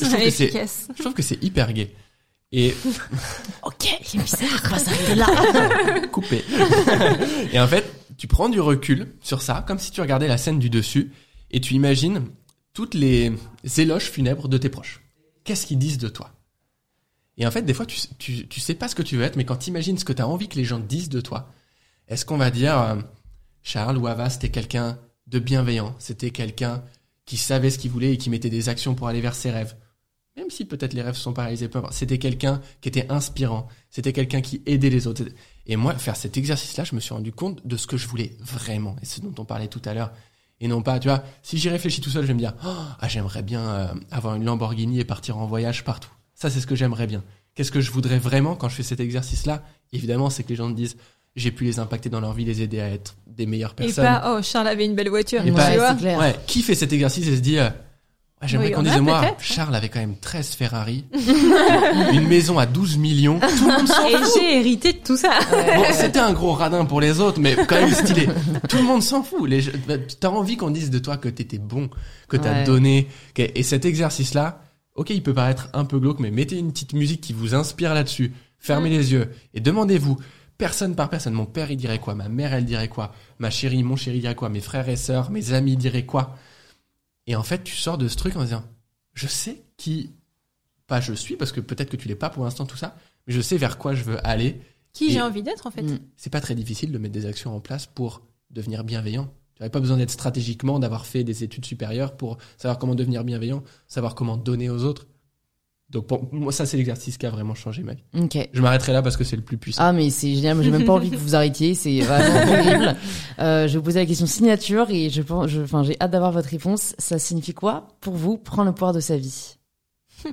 je trouve que c'est hyper gai. Et... ok, il est bizarre, on va s'arrêter là. Coupé. Et en fait, tu prends du recul sur ça, comme si tu regardais la scène du dessus, et tu imagines toutes les éloges funèbres de tes proches. Qu'est-ce qu'ils disent de toi? Et en fait, des fois, tu sais pas ce que tu veux être, mais quand tu imagines ce que tu as envie que les gens disent de toi, est-ce qu'on va dire Charles ou Ava, c'était quelqu'un de bienveillant, c'était quelqu'un qui savait ce qu'il voulait et qui mettait des actions pour aller vers ses rêves. Même si peut-être les rêves sont paralysés, peu importe. C'était quelqu'un qui était inspirant, c'était quelqu'un qui aidait les autres. Et moi, faire cet exercice-là, je me suis rendu compte de ce que je voulais vraiment, et ce dont on parlait tout à l'heure. Et non pas, tu vois, si j'y réfléchis tout seul, je vais me dire, j'aimerais bien avoir une Lamborghini et partir en voyage partout. Ça, c'est ce que j'aimerais bien. Qu'est-ce que je voudrais vraiment quand je fais cet exercice-là? Évidemment, c'est que les gens me disent, j'ai pu les impacter dans leur vie, les aider à être des meilleures personnes. Et pas, Charles avait une belle voiture. Et pas, tu vois, c'est clair. Ouais, qui fait cet exercice et se dit, j'aimerais qu'on dise de moi, peut-être. Charles avait quand même 13 Ferrari, une maison à 12 millions, tout le monde s'en fout. Et j'ai hérité de tout ça. Bon, c'était un gros radin pour les autres, mais quand même stylé. Tout le monde s'en fout. T'as envie qu'on dise de toi que t'étais bon, que t'as donné. Et cet exercice-là, ok, il peut paraître un peu glauque, mais mettez une petite musique qui vous inspire là-dessus. Fermez les yeux et demandez-vous, personne par personne, mon père il dirait quoi, ma mère elle dirait quoi, ma chérie, mon chéri dirait quoi, mes frères et sœurs, mes amis diraient quoi. Et en fait, tu sors de ce truc en disant, je sais pas je suis, parce que peut-être que tu l'es pas pour l'instant tout ça, mais je sais vers quoi je veux aller. Qui j'ai envie d'être en fait. C'est pas très difficile de mettre des actions en place pour devenir bienveillant. Tu n'avais pas besoin d'être stratégiquement, d'avoir fait des études supérieures pour savoir comment devenir bienveillant, savoir comment donner aux autres. Donc pour moi, ça c'est l'exercice qui a vraiment changé ma vie. Okay. Je m'arrêterai là parce que c'est le plus puissant. Ah mais c'est génial, moi j'ai même pas envie que vous arrêtiez, c'est vraiment horrible. Je vais vous poser la question signature et j'ai hâte d'avoir votre réponse. Ça signifie quoi pour vous prendre le pouvoir de sa vie?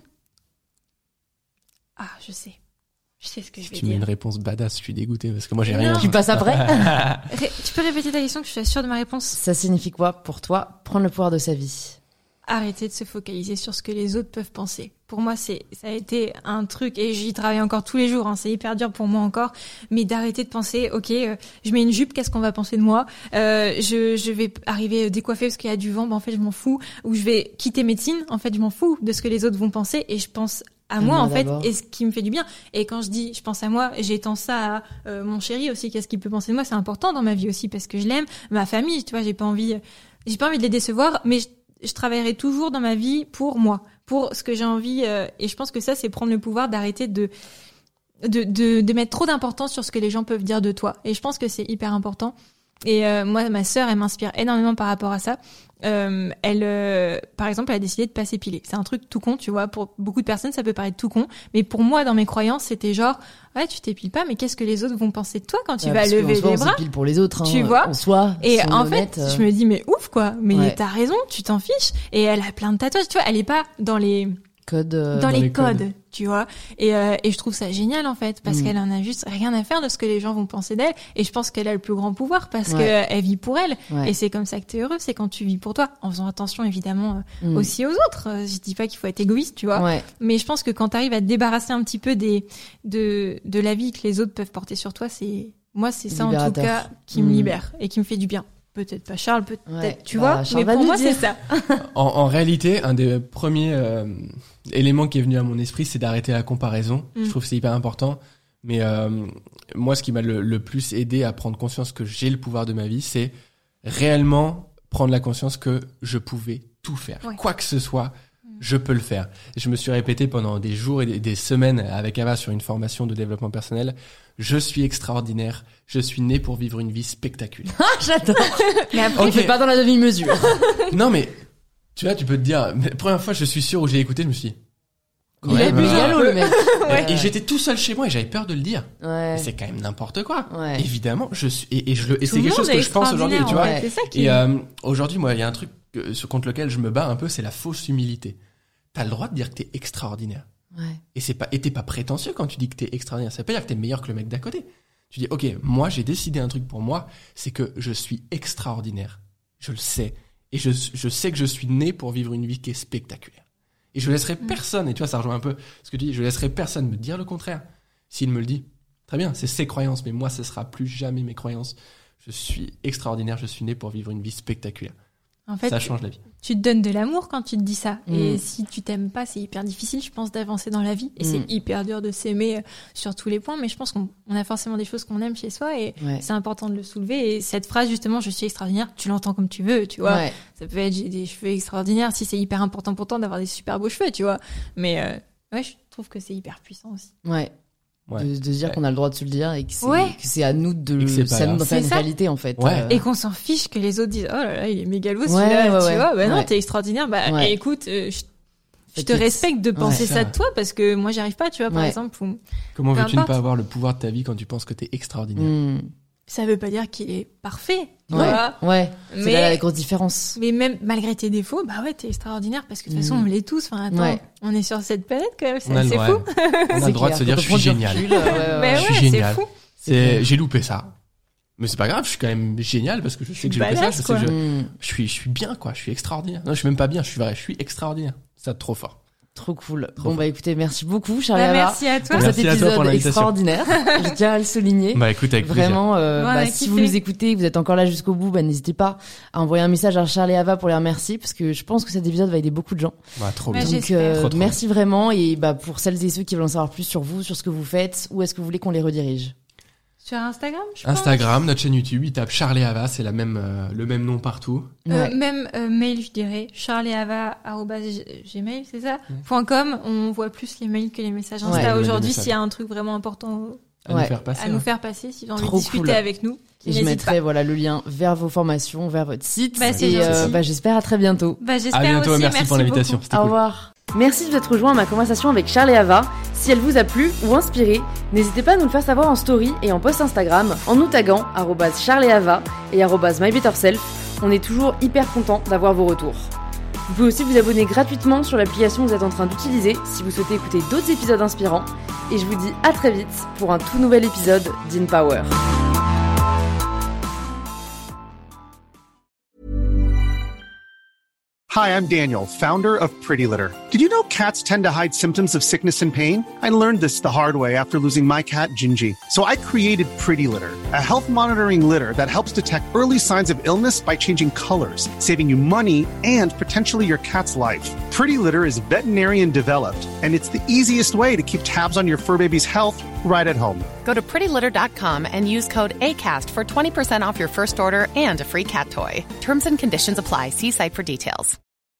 Ah, je sais ce que je vais Tu mets une dire. réponse badass, je suis dégoûté parce que moi j'ai rien. Non. Tu passes après. Tu peux répéter ta question que je suis sûre de ma réponse? Ça signifie quoi pour toi, prendre le pouvoir de sa vie? Arrêter de se focaliser sur ce que les autres peuvent penser. Pour moi, ça a été un truc, et j'y travaille encore tous les jours, hein, c'est hyper dur pour moi encore, mais d'arrêter de penser, je mets une jupe, qu'est-ce qu'on va penser de moi? Je vais arriver décoiffée parce qu'il y a du vent, en fait, je m'en fous. Ou je vais quitter médecine, en fait, je m'en fous de ce que les autres vont penser, et je pense à moi, en fait, et ce qui me fait du bien. Et quand je dis je pense à moi, j'étends ça à mon chéri aussi, qu'est-ce qu'il peut penser de moi? C'est important dans ma vie aussi, parce que je l'aime, ma famille, tu vois, j'ai pas envie de les décevoir, mais je travaillerai toujours dans ma vie pour moi, pour ce que j'ai envie, et je pense que ça, c'est prendre le pouvoir d'arrêter de mettre trop d'importance sur ce que les gens peuvent dire de toi. Et je pense que c'est hyper important. Et moi, ma sœur, elle m'inspire énormément par rapport à ça. Par exemple, elle a décidé de pas s'épiler. C'est un truc tout con, tu vois. Pour beaucoup de personnes, ça peut paraître tout con, mais pour moi, dans mes croyances, c'était genre, ouais, tu t'épiles pas, mais qu'est-ce que les autres vont penser de toi quand tu vas lever les bras? On s'épile pour les autres, tu vois. En soi. Et en fait, je me dis, mais ouf, quoi. Mais t'as raison, tu t'en fiches. Et elle a plein de tatouages, tu vois. Elle est pas dans les codes, dans les codes, tu vois. Et je trouve ça génial, en fait, parce qu'elle en a juste rien à faire de ce que les gens vont penser d'elle. Et je pense qu'elle a le plus grand pouvoir parce que elle vit pour elle. Et c'est comme ça que t'es heureux, c'est quand tu vis pour toi, en faisant attention, évidemment, aussi aux autres. Je dis pas qu'il faut être égoïste, tu vois. Mais je pense que quand t'arrives à te débarrasser un petit peu de la vie que les autres peuvent porter sur toi, c'est ça, en tout cas, qui me libère et qui me fait du bien. Peut-être pas Charles, peut-être, tu vois, mais pour moi, c'est ça. En réalité, un des premiers éléments qui est venu à mon esprit, c'est d'arrêter la comparaison. Je trouve que c'est hyper important. Mais moi, ce qui m'a le plus aidé à prendre conscience que j'ai le pouvoir de ma vie, c'est réellement prendre la conscience que je pouvais tout faire. Quoi que ce soit, je peux le faire. Je me suis répété pendant des jours et des semaines avec Ava sur une formation de développement personnel. Je suis extraordinaire. Je suis né pour vivre une vie spectaculaire. Ah, j'adore. Mais après, on fait pas dans la demi-mesure. Non, mais tu vois, tu peux te dire, mais la première fois, je suis sûr où j'ai écouté, je me suis dit, il a bu galop, le mec. Et j'étais tout seul chez moi et j'avais peur de le dire. Mais c'est quand même n'importe quoi. Évidemment, je suis, et c'est quelque chose que je pense aujourd'hui, tu vois. Et aujourd'hui, moi, il y a un truc contre lequel je me bats un peu, c'est la fausse humilité. T'as le droit de dire que t'es extraordinaire. Et t'es pas prétentieux quand tu dis que t'es extraordinaire. Ça veut pas dire que t'es meilleur que le mec d'à côté. Tu dis, ok, moi, j'ai décidé un truc pour moi, c'est que je suis extraordinaire. Je le sais. Et je sais que je suis né pour vivre une vie qui est spectaculaire. Et je laisserai personne, et tu vois, ça rejoint un peu ce que tu dis, je laisserai personne me dire le contraire. S'il me le dit, très bien, c'est ses croyances, mais moi, ce sera plus jamais mes croyances. Je suis extraordinaire, je suis né pour vivre une vie spectaculaire. En fait, ça change la vie. Tu te donnes de l'amour quand tu te dis ça. Et si tu t'aimes pas, c'est hyper difficile, je pense, d'avancer dans la vie. Et c'est hyper dur de s'aimer sur tous les points. Mais je pense qu'on a forcément des choses qu'on aime chez soi et c'est important de le soulever. Et cette phrase, justement, je suis extraordinaire, tu l'entends comme tu veux, tu vois. Ça peut être, j'ai des cheveux extraordinaires, si c'est hyper important pour toi d'avoir des super beaux cheveux, tu vois. Mais je trouve que c'est hyper puissant aussi. De dire qu'on a le droit de se le dire et que c'est à nous d'en faire une réalité, en fait. Et qu'on s'en fiche que les autres disent, oh là là, il est mégalo celui-là, tu vois. Bah non, t'es extraordinaire. Bah, écoute, je te respecte de penser ça de toi parce que moi, j'y arrive pas, tu vois, par exemple. Comment veux-tu ne pas avoir le pouvoir de ta vie quand tu penses que t'es extraordinaire? Ça veut pas dire qu'il est parfait, tu vois. C'est là la grosse différence. Mais même malgré tes défauts, bah ouais, t'es extraordinaire parce que de toute façon, on l'est tous. Enfin, attends, on est sur cette planète quand même, c'est assez fou. On a le droit de se dire, je suis génial. Je suis génial. C'est fou. J'ai loupé ça. Mais c'est pas grave, je suis quand même génial parce que je sais que j'ai loupé ça. Je sais que je suis bien, quoi. Je suis extraordinaire. Non, je suis même pas bien, je suis extraordinaire. C'est trop fort. Trop cool. Bah écoutez, merci beaucoup Charlie Ava. Merci à toi pour cet épisode extraordinaire. Je tiens à le souligner. Bah écoute, avec vraiment, si vous nous écoutez, vous êtes encore là jusqu'au bout, n'hésitez pas à envoyer un message à Charlie Ava pour les remercier parce que je pense que cet épisode va aider beaucoup de gens. Trop bien. Donc merci vraiment et pour celles et ceux qui veulent en savoir plus sur vous, sur ce que vous faites, où est-ce que vous voulez qu'on les redirige? Sur Instagram, je pense. Instagram, notre chaîne YouTube, il tape Charlie Ava, c'est le même nom partout. Même mail, je dirais, charlieava@gmail, c'est ça .com. On voit plus les mails que les messages Insta aujourd'hui s'il y a un truc vraiment important à nous faire passer, si vous avez envie de discuter avec nous. Et je mettrai le lien vers vos formations, vers votre site. Et j'espère à très bientôt. J'espère à bientôt, aussi. Merci pour l'invitation. Au revoir. Merci de vous être rejoint à ma conversation avec Charlie Ava. Si elle vous a plu ou inspiré, n'hésitez pas à nous le faire savoir en story et en post Instagram en nous taguant @charlieava et @mybetterself. On est toujours hyper content d'avoir vos retours. Vous pouvez aussi vous abonner gratuitement sur l'application que vous êtes en train d'utiliser si vous souhaitez écouter d'autres épisodes inspirants. Et je vous dis à très vite pour un tout nouvel épisode d'InPower. Hi, I'm Daniel, founder of Pretty Litter. Did you know cats tend to hide symptoms of sickness and pain? I learned this the hard way after losing my cat, Gingy. So I created Pretty Litter, a health monitoring litter that helps detect early signs of illness by changing colors, saving you money and potentially your cat's life. Pretty Litter is veterinarian developed, and it's the easiest way to keep tabs on your fur baby's health right at home. Go to prettylitter.com and use code ACAST for 20% off your first order and a free cat toy. Terms and conditions apply. See site for details.